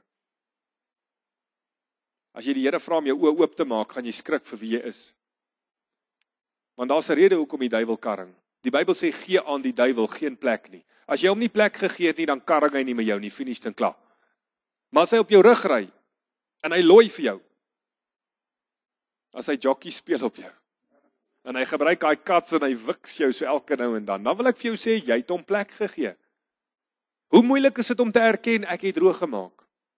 As jy die Here vra om jou oë oop te maak, gaan jy skrik vir wie jy is. Want daar's 'n rede hoekom die duiwel karring. Die Bybel sê gee aan die duiwel geen plek nie. As jy hom nie plek gegee het nie, dan karring hy nie met jou nie, finished en klaar. Maar as hy op jou rug ry en hy looi vir jou, as hy jockey speel op jou, en hy gebruik daai kats en hy wiks jou so elke nou en dan wil ek vir jou sê, jy het hom plek gegee. Hoe moeilik is dit om te erken, ek het droog gemaak?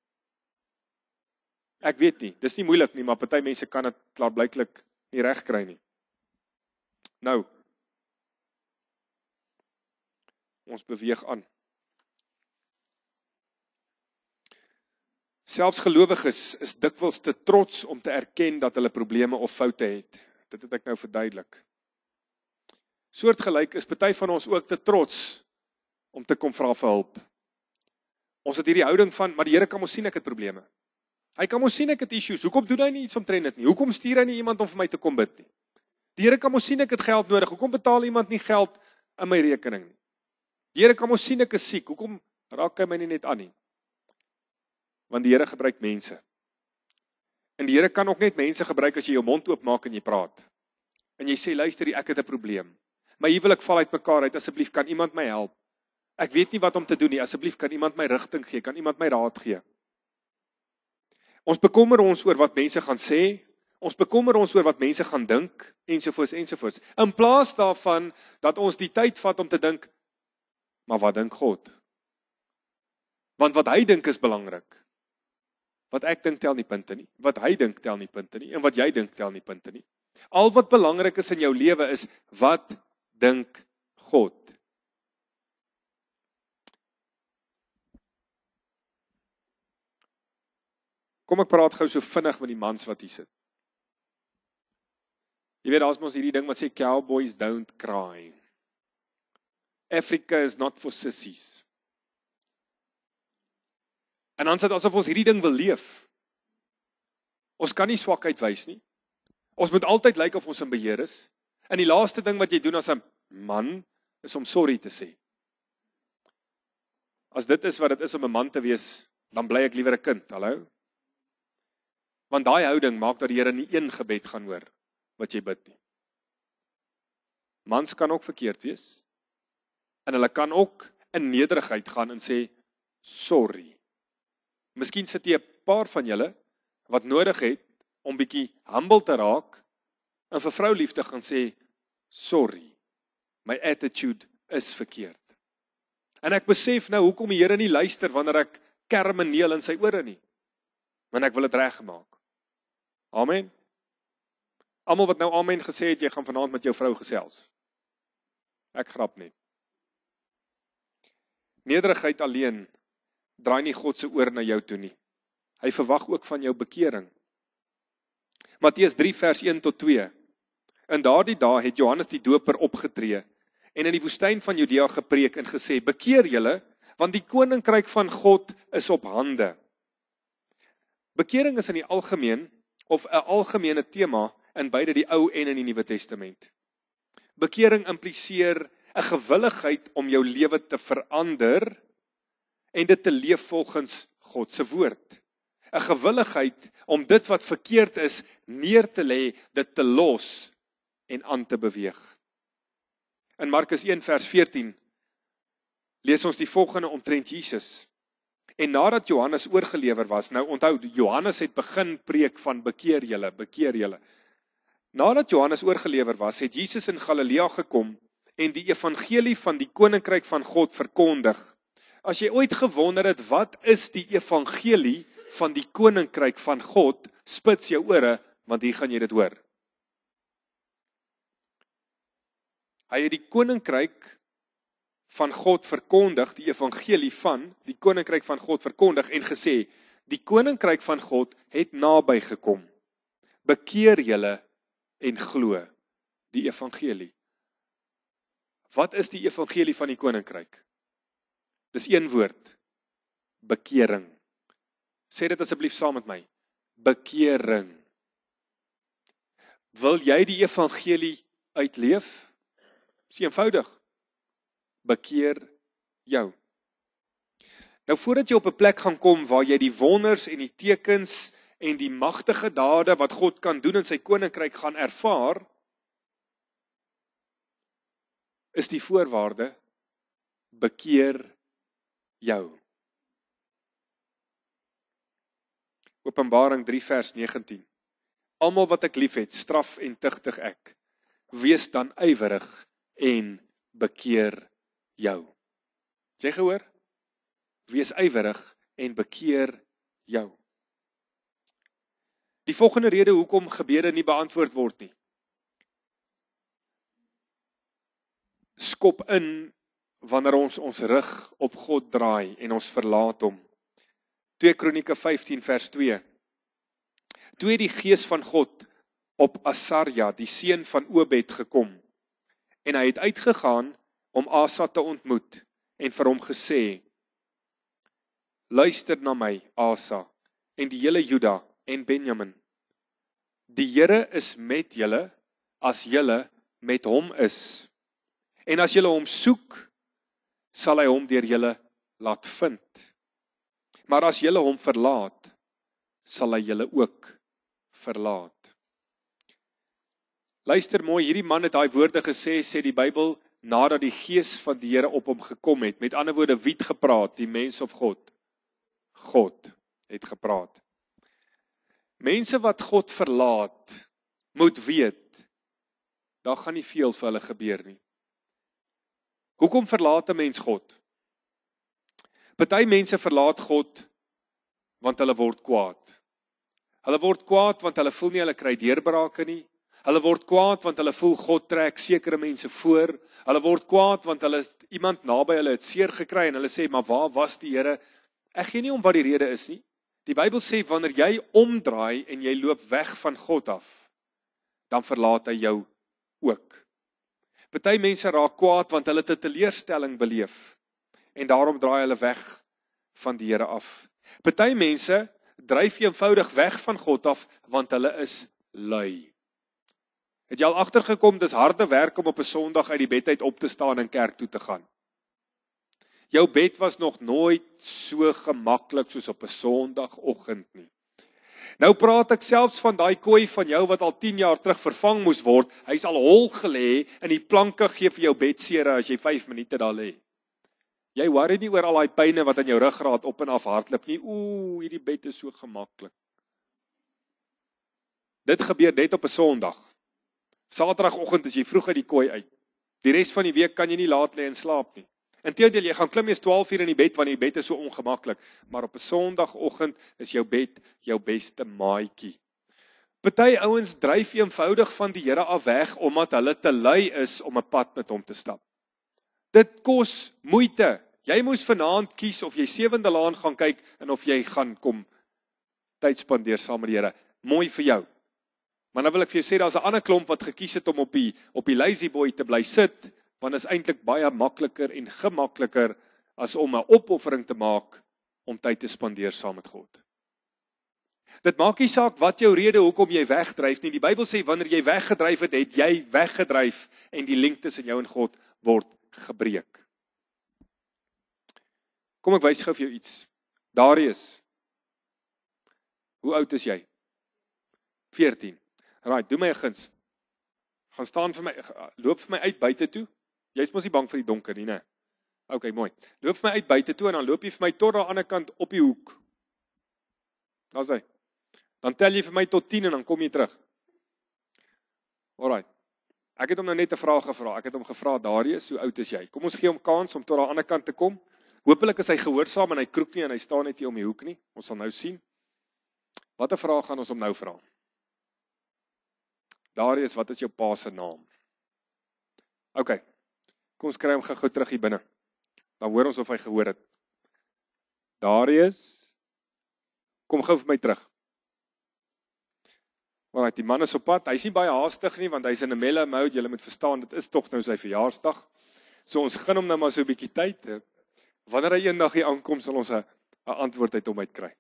Ek weet nie, dis nie moeilik nie, maar party mense kan dit klaarblyklik nie reg kry nie. Nou, ons beweeg aan. Selfs gelowiges is dikwels te trots om te erken dat hulle probleme of foute het. Dit het ek nou verduidelik. Soortgelyk is party van ons ook te trots om te kom vra vir hulp. Ons het hierdie houding van, maar die Here kan ons sien ek het probleme. Hy kan ons sien ek het issues. Hoekom doen hy nie iets omtrent dit nie? Hoekom stuur hy nie iemand om vir my te kom bid nie? Die Here kan ons sien ek het geld nodig. Hoekom betaal iemand nie geld in my rekening nie? Die Here kan ons sien ek is siek. Hoekom raak hy my nie net aan nie? Want die Here gebruik mense. En die Here kan ook net mense gebruik as jy jou mond oopmaak en jy praat. En jy sê, luister, ek het 'n probleem. Maar hier wil ek val uit mekaar uit, asseblief kan iemand my help? Ek weet nie wat om te doen nie, asseblief kan iemand my rigting gee, kan iemand my raad gee? Ons bekommer ons oor wat mense gaan sê, ons bekommer ons oor wat mense gaan dink, ensovoorts, ensovoorts. In plaas daarvan, dat ons die tyd vat om te dink, maar wat dink God? Want wat hy dink is belangrik. Wat ek dink tel nie punte nie, wat hy dink tel nie punte nie, en wat jy dink tel nie punte nie. Al wat belangrik is in jou lewe is, wat dink God? Kom ek praat gou so vinnig met die mans wat hier sit. Jy weet, daar's mos hierdie ding wat sê, cowboys don't cry. Africa is not for sissies. En dan sit asof ons hierdie ding wil leef. Ons kan nie swakheid wys nie. Ons moet altyd lyk of ons in beheer is. En die laaste ding wat jy doen as 'n man, is om sorry te sê. As dit is wat dit is om 'n man te wees, dan bly ek liewer 'n kind, hallo? Want daai houding maak dat die Here nie een gebed gaan hoor, wat jy bid nie. Mans kan ook verkeerd wees. En hulle kan ook in nederigheid gaan en sê, sorry. Miskien sit jy 'n paar van julle, wat nodig het, om bietjie humble te raak, en vir vrou lief te gaan sê, sorry, my attitude is verkeerd. En ek besef nou, hoekom die Here nie luister, wanneer ek kerm en neel in sy ore nie, want ek wil dit reggemaak. Amen. Almal wat nou amen gesê het, jy gaan vanaand met jou vrou gesels. Ek grap net. Nederigheid alleen draai nie God se oor na jou toe nie. Hy verwag ook van jou bekering. Matteus 3 vers 1 tot 2. In daardie dae het Johannes die Doper opgetree en in die woestyn van Judea gepreek en gesê, bekeer julle, want die koninkryk van God is op hande. Bekering is in die algemeen, of 'n algemene tema in beide die Ou en in die Nuwe Testament. Bekering impliseer 'n gewilligheid om jou lewe te verander en dit te leef volgens God se woord. 'n Gewilligheid om dit wat verkeerd is neer te lê, dit te los en aan te beweeg. In Markus 1 vers 14 lees ons die volgende omtrent Jesus. En nadat Johannes oorgelewer was, nou onthou, Johannes het begin preek van bekeer julle, bekeer julle. Nadat Johannes oorgelewer was, het Jesus in Galilea gekom en die evangelie van die koninkryk van God verkondig. As jy ooit gewonder het, wat is die evangelie van die koninkryk van God, spits jou ore, want hier gaan jy dit hoor. Hy het die koninkryk van God verkondig, die evangelie van die koninkryk van God verkondig en gesê, die koninkryk van God het naby gekom. Bekeer julle en glo die evangelie. Wat is die evangelie van die koninkryk? Dis een woord, bekering. Sê dit asseblief saam met my, bekering. Wil jy die evangelie uitleef? Dis eenvoudig. Bekeer jou. Nou voordat jy op 'n plek gaan kom waar jy die wonders en die tekens en die magtige dade wat God kan doen in sy koninkryk gaan ervaar, is die voorwaarde, bekeer jou. Openbaring 3 vers 19. Almal wat ek lief het, straf en tugtig ek. Wees dan ywerig en bekeer jou. Het jy gehoor? Wees ywerig en bekeer jou. Die volgende rede hoekom gebede nie beantwoord word nie. Skop in wanneer ons rug op God draai en ons verlaat hom. 2 Kronieke 15 vers 2. Toe het die gees van God op Asarja, die seun van Obed, gekom, en hy het uitgegaan om Asa te ontmoet, en vir hom gesê, luister na my, Asa, en die hele Juda en Benjamin. Die Here is met julle, as julle met hom is. En as julle hom soek, sal hy hom deur julle laat vind. Maar as julle hom verlaat, sal hy julle ook verlaat. Luister mooi, hierdie man het daai woorde gesê, sê die Bybel, nadat die gees van die Here op hom gekom het. Met ander woorde, wie het gepraat? Die mens of God? God het gepraat. Mense wat God verlaat, moet weet, daar gaan nie veel vir hulle gebeur nie. Hoekom verlaat 'n mens God? Party mense verlaat God, want hulle word kwaad. Hulle word kwaad, want hulle voel nie hulle kry deurbrake nie. Hulle word kwaad, want hulle voel God trek sekere mense voor. Hulle word kwaad, want hulle iemand naby hulle het seer gekry, en hulle sê, maar waar was die Here? Ek gee nie om wat die rede is nie. Die Bybel sê, wanneer jy omdraai en jy loop weg van God af, dan verlaat hy jou ook. Party mense raak kwaad, want hulle het 'n teleurstelling beleef, en daarom draai hulle weg van die Here af. Party mense dryf eenvoudig weg van God af, want hulle is lui. Het jy al agtergekom, dis harde werk om op 'n Sondag uit die bed uit op te staan en kerk toe te gaan? Jou bed was nog nooit so gemaklik soos op 'n Sondagoggend nie. Nou praat ek selfs van daai kooi van jou wat al 10 jaar terug vervang moes word. Hy's al hol gelê en die planke gee vir jou bedsere as jy 5 minute daar lê. Jy worry nie oor al daai pyne wat aan jou ruggraat op en af hardloop nie. Ooh, hierdie bed is so gemaklik. Dit gebeur net op 'n Sondag. Saterdagoggend is jy vroeg uit die kooi uit. Die res van die week kan jy nie laat lê en slaap nie. Inteendeel, jy gaan klim eers 12 uur in die bed, want die bed is so ongemaklik. Maar op 'n Sondagoggend is jou bed jou beste maatjie. Party ouens dryf eenvoudig van die Here af weg, omdat hulle te lui is om 'n pad met hom te stap. Dit kos moeite. Jy moes vanaand kies of jy Sewende Laan gaan kyk, en of jy gaan kom tyd spandeer saam met die Here. Mooi vir jou. Maar nou wil ek vir jou sê, daar's 'n ander klomp wat gekies het om op die lazy boy te bly sit, want is eintlik baie makliker en gemakliker as om 'n opoffering te maak om tyd te spandeer saam met God. Dit maak nie saak wat jou rede hoekom jy wegdryf nie. Die Bybel sê wanneer jy weggedryf het, het jy weggedryf en die link tussen jou en God word gebreek. Kom ek wys gou vir jou iets. Darius, hoe oud is jy? 14. Right, doen my 'n guns. Gaan staan vir my, loop vir my uit buite toe. Jy's mos nie bang vir die donker nie, né? Okay, mooi. Loop vir my uit buite toe en dan loop jy vir my tot aan die ander kant op die hoek. Daar's hy. Dan tel jy vir my tot 10 en dan kom jy terug. Alright. Ek het hom nou net 'n vraag gevra. Ek het hom gevra, Darius, hoe oud is jy? Kom ons gee hom kans om tot aan die ander kant te kom. Hoopelik is hy gehoorsaam en hy kroek nie en hy staan net hier om die hoek nie. Ons sal nou sien. Watter vraag gaan ons hom nou vra? Darius, wat is jou pa se naam? Okay. Kom ons kry hom gou terug hier binne. Dan hoor ons of hy gehoor het. Darius, kom gou vir my terug. Want die man is op pad, hy is nie baie haastig nie, want hy is in 'n mellow mode, julle moet verstaan, dit is tog nou sy verjaarsdag. So ons gun hom nou maar so 'n bietjie tyd. Wanneer hy eendag hier aankom, sal ons 'n antwoord uit hom uitkry.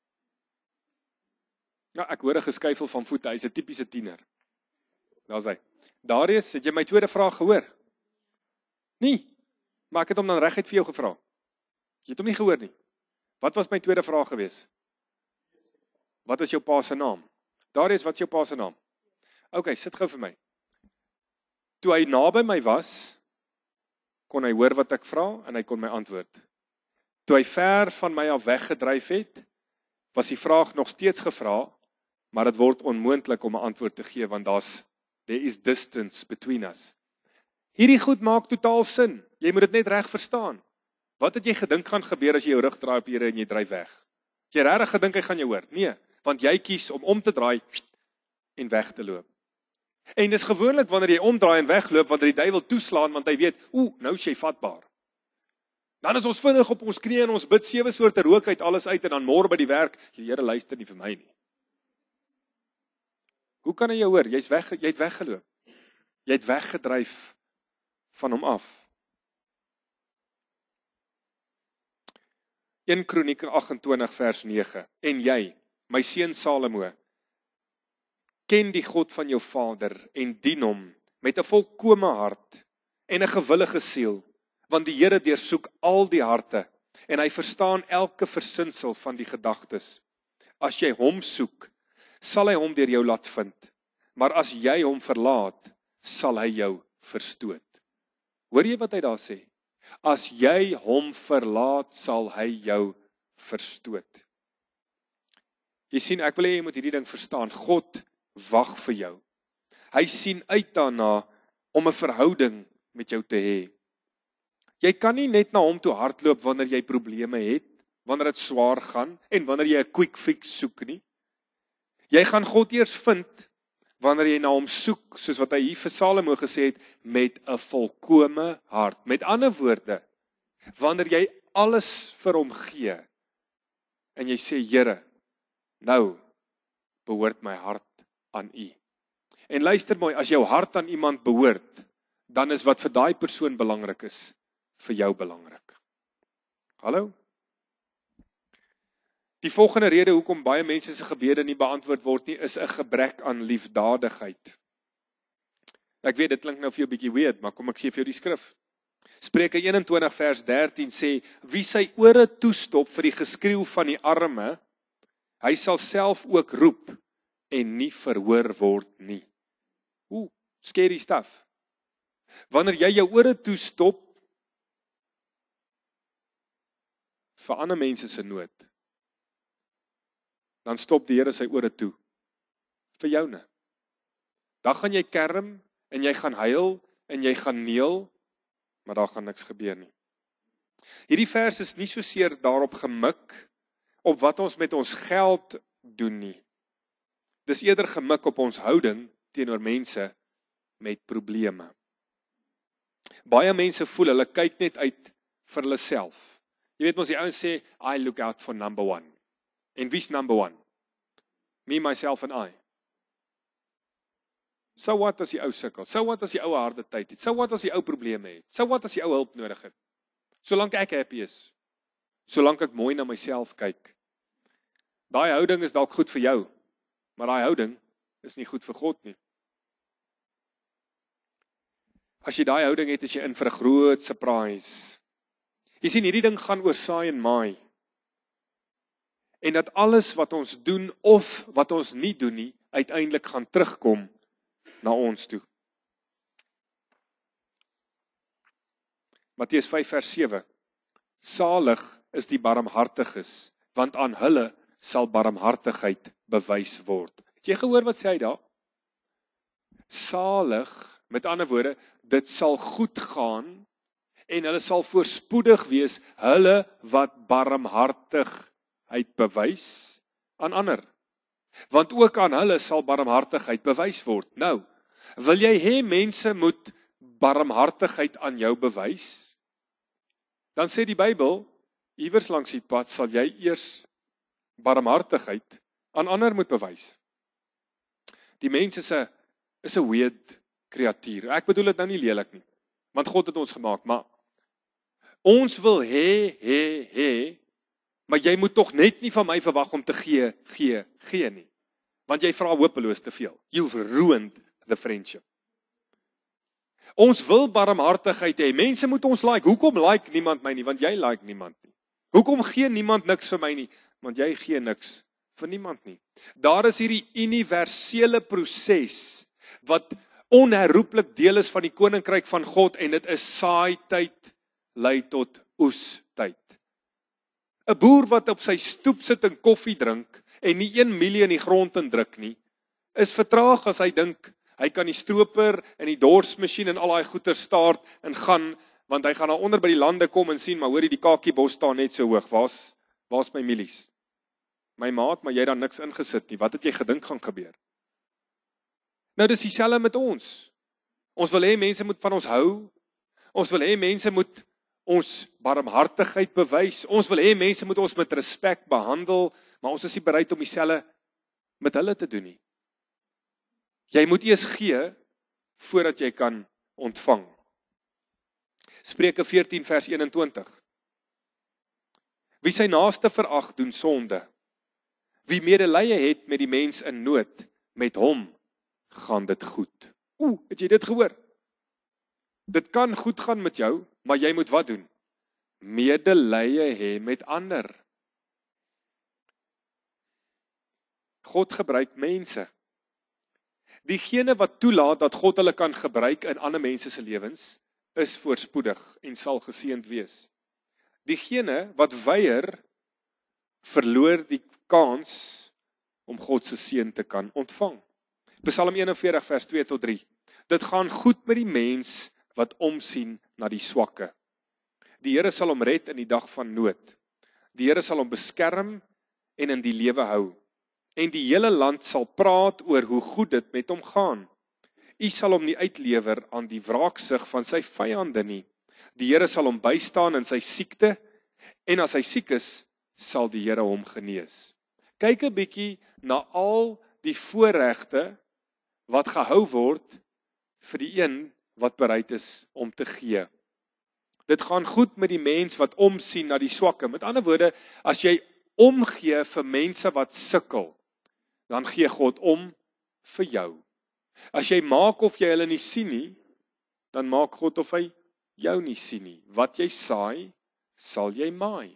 Nou, ek hoor 'n geskuifel van voete, hy's 'n tipiese tiener. Daar's hy. Darius, het jy my tweede vraag gehoor? Nie, maar ek het hom dan reguit vir jou gevra. Jy het hom nie gehoor nie. Wat was my tweede vraag gewees? Wat is jou pa se naam? Darius, wat is jou pa se naam? Okay, sit gou vir my. Toe hy naby my was, kon hy hoor wat ek vra en hy kon my antwoord. Toe hy ver van my af weggedryf het, was die vraag nog steeds gevra, maar dit word onmoontlik om 'n antwoord te gee, want there is distance between us. Hierdie goed maak totaal sin. Jy moet dit net reg verstaan. Wat het jy gedink gaan gebeur as jy jou rug draai op Here en jy dryf weg? Het jy regtig gedink hy gaan jou hoor? Nee, want jy kies om te draai en weg te loop. En dis gewoonlik wanneer jy omdraai en wegloop, wanneer die duiwel toeslaan, want hy weet, nou is jy vatbaar. Dan is ons vinnig op ons knieë en ons bid 7 soorte rook uit alles uit en dan môre by die werk, die Here luister nie vir my nie. Hoe kan hy jou hoor? Jy het weggeloop. Jy het weggedryf van hom af. 1 Kronieke 28 vers 9. En jy, my seun Salomo, ken die God van jou vader en dien hom met 'n volkome hart en 'n gewillige siel, want die Here deursoek al die harte en hy verstaan elke versinsel van die gedagtes. As jy hom soek, sal hy hom deur jou laat vind, maar as jy hom verlaat, sal hy jou verstoot. Hoor jy wat hy daar sê? As jy hom verlaat, sal hy jou verstoot. Jy sien, ek wil hê jy moet hierdie ding verstaan. God wag vir jou. Hy sien uit daarna om 'n verhouding met jou te hê. Jy kan nie net na hom toe hardloop wanneer jy probleme het, wanneer dit swaar gaan en wanneer jy 'n quick fix soek nie. Jy gaan God eers vind wanneer jy na hom soek, soos wat hy hier vir Salomo gesê het, met 'n volkome hart. Met ander woorde, wanneer jy alles vir hom gee en jy sê, Here, nou behoort my hart aan U. En luister mooi, as jou hart aan iemand behoort, dan is wat vir daai persoon belangrik is, vir jou belangrik. Hallo? Die volgende rede hoekom baie mense se gebede nie beantwoord word nie, is 'n gebrek aan liefdadigheid. Ek weet, dit klink nou vir jou 'n bietjie weird, maar kom ek gee vir jou die skrif. Spreuke 21 vers 13 sê, wie sy ore toestop vir die geskreeu van die arme, hy sal self ook roep en nie verhoor word nie. Scary stuff. Wanneer jy jou ore toestop vir ander mense se nood, dan stop die Here sy ore toe vir joune. Dan gaan jy kerm en jy gaan huil en jy gaan neel, maar daar gaan niks gebeur nie. Hierdie vers is nie so seer daarop gemik op wat ons met ons geld doen nie. Dis eerder gemik op ons houding teenoor mense met probleme. Baie mense voel hulle kyk net uit vir hulle self. Jy weet mos die ouens sê, I look out for number one. En wie's number one? Me, myself and I. So what as die ou sukkel? So what as die ou harde tyd het? So what as die ou probleme het? So what as die ou hulp nodig het? Solank ek happy is, solank ek mooi na myself kyk. Daai houding is dalk goed vir jou, maar daai houding is nie goed vir God nie. As jy daai houding het, is jy in vir 'n groot surprise. Jy sien, hierdie ding gaan oor saai en maai. En dat alles wat ons doen of wat ons nie doen nie, uiteindelik gaan terugkom na ons toe. Matteus 5 vers 7. Salig is die barmhartiges, want aan hulle sal barmhartigheid bewys word. Het jy gehoor wat sê hy daar? Salig, met ander woorde, dit sal goed gaan en hulle sal voorspoedig wees, hulle wat barmhartigheid bewys aan ander. Want ook aan hulle sal barmhartigheid bewys word. Nou, wil jy hê mense moet barmhartigheid aan jou bewys? Dan sê die Bybel, iewers langs die pad sal jy eers barmhartigheid aan ander moet bewys. Die mens is 'n weird kreatuur. Ek bedoel dit nou nie lelik nie, want God het ons gemaak, maar ons wil hê, maar jy moet tog net nie van my verwag om te gee nie. Want jy vra hopeloos te veel. You've ruined the friendship. Ons wil barmhartigheid hê. Mense moet ons like. Hoekom like niemand my nie? Want jy like niemand nie. Hoekom gee niemand niks vir my nie? Want jy gee niks vir niemand nie. Daar is hierdie universele proses wat onherroepelik deel is van die koninkryk van God en dit is saaityd lei tot oestyd. 'n Boer wat op sy stoep sit en koffie drink en nie 1 mielie in die grond indruk nie, is vertraag as hy dink hy kan die stroper en die dorsmasjien en al daai goeder staart en gaan, want hy gaan daar onder by die lande kom en sien, maar hoor jy die kakiebos staan net so hoog, waar's my mielies? My maat, maar jy het daar niks ingesit nie, wat het jy gedink gaan gebeur? Nou dis dieselfde met ons. Ons wil hê mense moet van ons hou, ons wil hê mense moet ons barmhartigheid bewys, ons wil hê mense moet ons met respek behandel, maar ons is nie bereid om dieselfde met hulle te doen nie. Jy moet eers gee, voordat jy kan ontvang. Spreuke 14 vers 21. Wie sy naaste verag, doen sonde. Wie medelee het met die mens in nood, met hom gaan dit goed. Het jy dit gehoor? Dit kan goed gaan met jou, maar jy moet wat doen? Medelee hê met ander. God gebruik mense. Diegene wat toelaat dat God hulle kan gebruik in ander mense se lewens, is voorspoedig en sal geseënd wees. Diegene wat weier, verloor die kans om God se seën te kan ontvang. Psalm 41 vers 2 tot 3. Dit gaan goed met die mens wat omsien na die swakke. Die Here sal hom red in die dag van nood. Die Here sal hom beskerm en in die lewe hou. En die hele land sal praat oor hoe goed dit met hom gaan. U sal hom nie uitlewer aan die wraaksug van sy vyande nie. Die Here sal hom bystaan in sy siekte, en as hy siek is, sal die Here hom genees. Kyk 'n bietjie na al die voorregte wat gehou word vir die een wat bereid is om te gee. Dit gaan goed met die mens wat omsien na die swakke. Met ander woorde, as jy omgee vir mense wat sukkel, dan gee God om vir jou. As jy maak of jy hulle nie sien nie, dan maak God of hy jou nie sien nie. Wat jy saai, sal jy maai.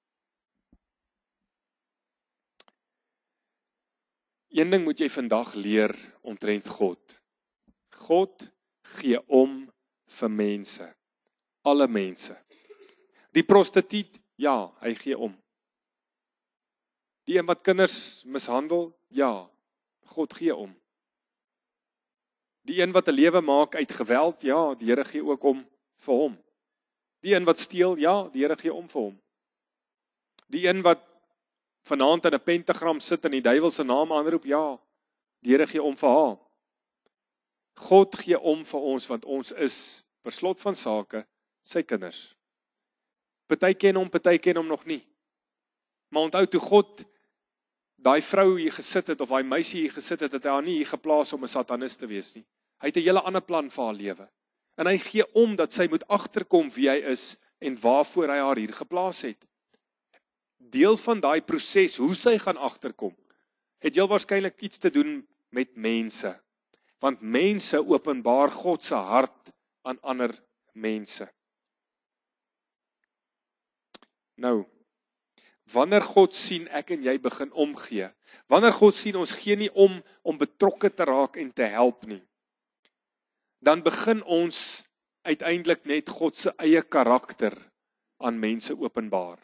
Een ding moet jy vandag leer omtrent God. God gee om vir mense. Alle mense. Die prostituut, ja, hy gee om. Die een wat kinders mishandel, ja, God gee om. Die een wat 'n lewe maak uit geweld, ja, die Here gee ook om vir hom. Die een wat steel, ja, die Here gee om vir hom. Die een wat vanaand in 'n pentagram sit en die duiwel se naam aanroep, ja, die Here gee om vir haar. God gee om vir ons, want ons is, per slot van sake, sy kinders. Party ken hom nog nie. Maar onthou toe God daai vrou hier gesit het, of daai meisie hier gesit het, het hy haar nie hier geplaas om 'n satanis te wees nie. Hy het 'n hele ander plan vir haar lewe. En hy gee om dat sy moet agterkom wie hy is en waarvoor hy haar hier geplaas het. Deel van daai proses, hoe sy gaan agterkom, het heel waarskynlik iets te doen met mense. Want mense openbaar God se hart aan ander mense. Nou, wanneer God sien ek en jy begin omgee, wanneer God sien ons gee nie om betrokke te raak en te help nie, dan begin ons uiteindelik net God se eie karakter aan mense openbaar.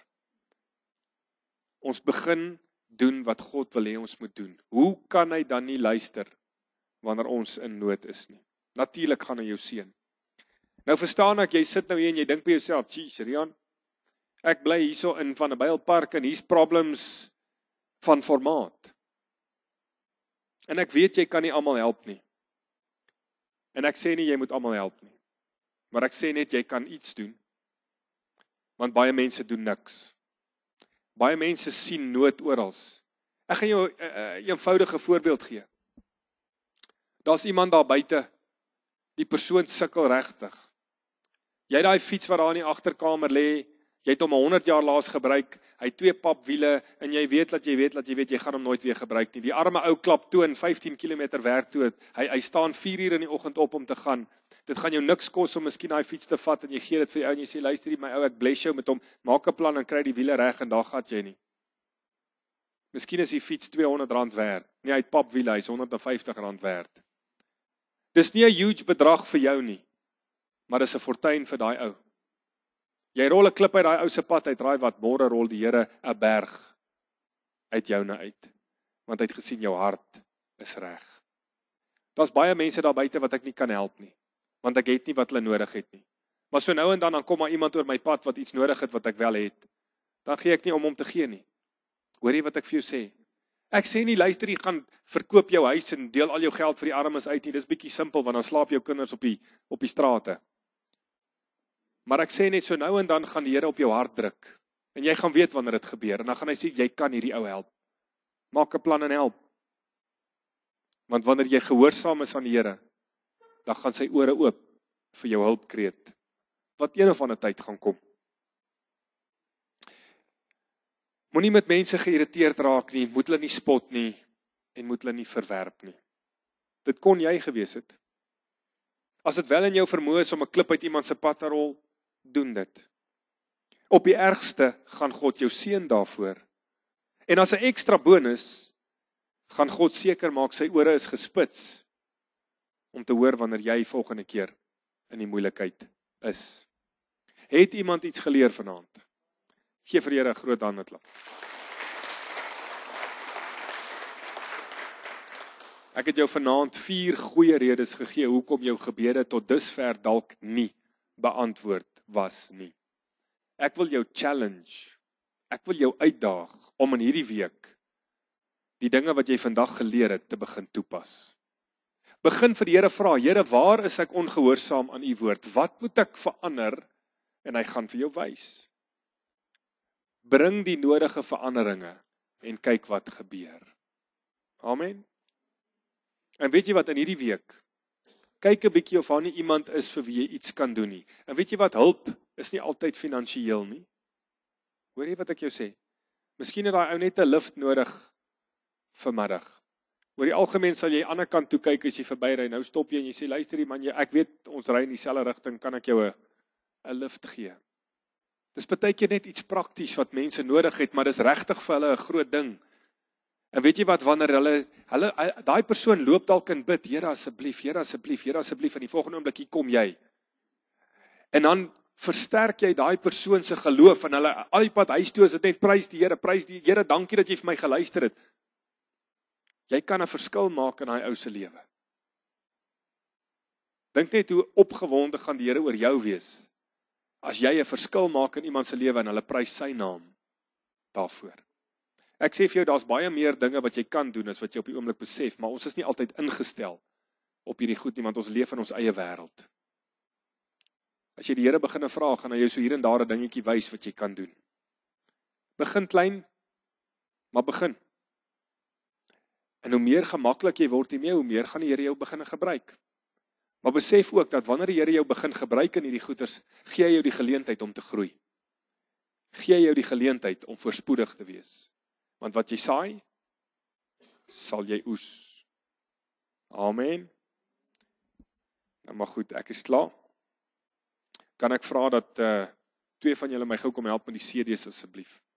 Ons begin doen wat God wil hê ons moet doen. Hoe kan hy dan nie luister wanneer ons in nood is nie? Natuurlik gaan hy jou seën. Nou verstaan ek, jy sit nou hier en jy dink by jouself, "Jeez, Rian, ek bly hierso in Van der Byl Park en hier's problems van formaat. En ek weet jy kan nie almal help nie. En ek sê nie jy moet almal help nie. Maar ek sê net jy kan iets doen. Want baie mense doen niks. Baie mense sien nood oral. Ek gaan jou 'n eenvoudige voorbeeld gee. Daar's iemand daar buite, die persoon sukkel regtig. Jy het daai fiets wat daar in die agterkamer lê, jy het hom 100 jaar laas gebruik, hy het 2 papwiele, en jy weet, jy gaan hom nooit weer gebruik nie. Die arme ou klap toe in 15 km werk toe, hy staan 4 uur in die oggend op om te gaan. Dit gaan jou niks kos om miskien daai fiets te vat, en jy gee dit vir die ou, en jy sê, luister my ou, ek bless jou met hom, maak 'n plan en kry die wiele reg, en daar gat jy nie. Miskien is die fiets R200 werd, nie, hy het papwiele, hy is R150 werd. Dis nie 'n huge bedrag vir jou nie, maar dis 'n fortuin vir daai ou. Jy rol 'n klip uit daai ou se pad uit, raai wat, môre rol die Here 'n berg uit joune uit, want hy het gesien jou hart is reg. Daar's baie mense daar buite wat ek nie kan help nie, want ek het nie wat hulle nodig het nie. Maar so nou en dan kom maar iemand oor my pad wat iets nodig het wat ek wel het. Dan gee ek nie om hom te gee nie. Hoor jy wat ek vir jou sê? Ek sê nie, luister, jy gaan verkoop jou huis en deel al jou geld vir die armes uit nie. Dis bietjie simpel, want dan slaap jou kinders op die strate. Maar ek sê net, so nou en dan gaan die Here op jou hart druk. En jy gaan weet wanneer dit gebeur. En dan gaan hy sê, jy kan hierdie ou help. Maak 'n plan en help. Want wanneer jy gehoorsaam is aan die Here, dan gaan sy ore oop vir jou hulpkreet, wat een of ander tyd gaan kom. Moenie met mense geïrriteerd raak nie, moet hulle nie spot nie, en moet hulle nie verwerp nie. Dit kon jy gewees het. As dit wel in jou vermoë is om 'n klip uit iemand se pad te rol, doen dit. Op die ergste gaan God jou seën daarvoor. En as 'n ekstra bonus, gaan God seker maak sy ore is gespits, om te hoor wanneer jy volgende keer in die moeilikheid is. Het iemand iets geleer vanaand? Gee vir die Here 'n groot handeklap. Ek het jou vanaand 4 goeie redes gegee, hoekom jou gebede tot dusver dalk nie beantwoord was nie. Ek wil jou challenge, ek wil jou uitdaag, om in hierdie week, die dinge wat jy vandag geleer het, te begin toepas. Begin vir die Here vra, Here, waar is ek ongehoorsaam aan u woord? Wat moet ek verander? En hy gaan vir jou wys. Bring die nodige veranderinge, en kyk wat gebeur. Amen. En weet jy wat, in hierdie week, kyk 'n bietjie of daar nie iemand is vir wie jy iets kan doen nie. En weet jy wat, hulp is nie altyd finansiëel nie. Hoor jy wat ek jou sê? Miskien het daai ou net 'n lift nodig vanmiddag. Oor die algemeen sal jy aan die ander kant toe kyk as jy verbyry. Nou stop jy en jy sê, luister man, ek weet ons ry in dieselfde rigting, kan ek jou 'n lift gee? Dis partykeer net iets prakties wat mense nodig het, maar dis regtig vir hulle 'n groot ding. En weet jy wat, wanneer daai persoon loop dalk en bid, Here asseblief, Here asseblief, Here asseblief, en die volgende oomblik hier kom jy. En dan versterk jy daai persoon se geloof, en hulle al die pad huis toe is dit net prys die Here, dankie dat jy vir my geluister het. Jy kan 'n verskil maak in daai ou se lewe. Dink net hoe opgewonde gaan die Here oor jou wees, as jy 'n verskil maak in iemand se lewe, en hulle prys sy naam daarvoor. Ek sê vir jou, daar's baie meer dinge wat jy kan doen, as wat jy op die oomblik besef, maar ons is nie altyd ingestel op hierdie goed nie, want ons leef in ons eie wêreld. As jy die Here begin vra, gaan hy jou so hier en daar 'n dingetjie wys wat jy kan doen. Begin klein, maar begin. En hoe meer gemaklik jy word hiermee, hoe meer gaan die Here jou begin gebruik. Maar besef ook dat wanneer die Here jou begin gebruik in hierdie goeders, gee hy jou die geleentheid om te groei. Gee hy jou die geleentheid om voorspoedig te wees. Want wat jy saai, sal jy oes. Amen. Nou maar goed, ek is klaar. Kan ek vra dat twee van julle my gou kom help met die CD's asseblief?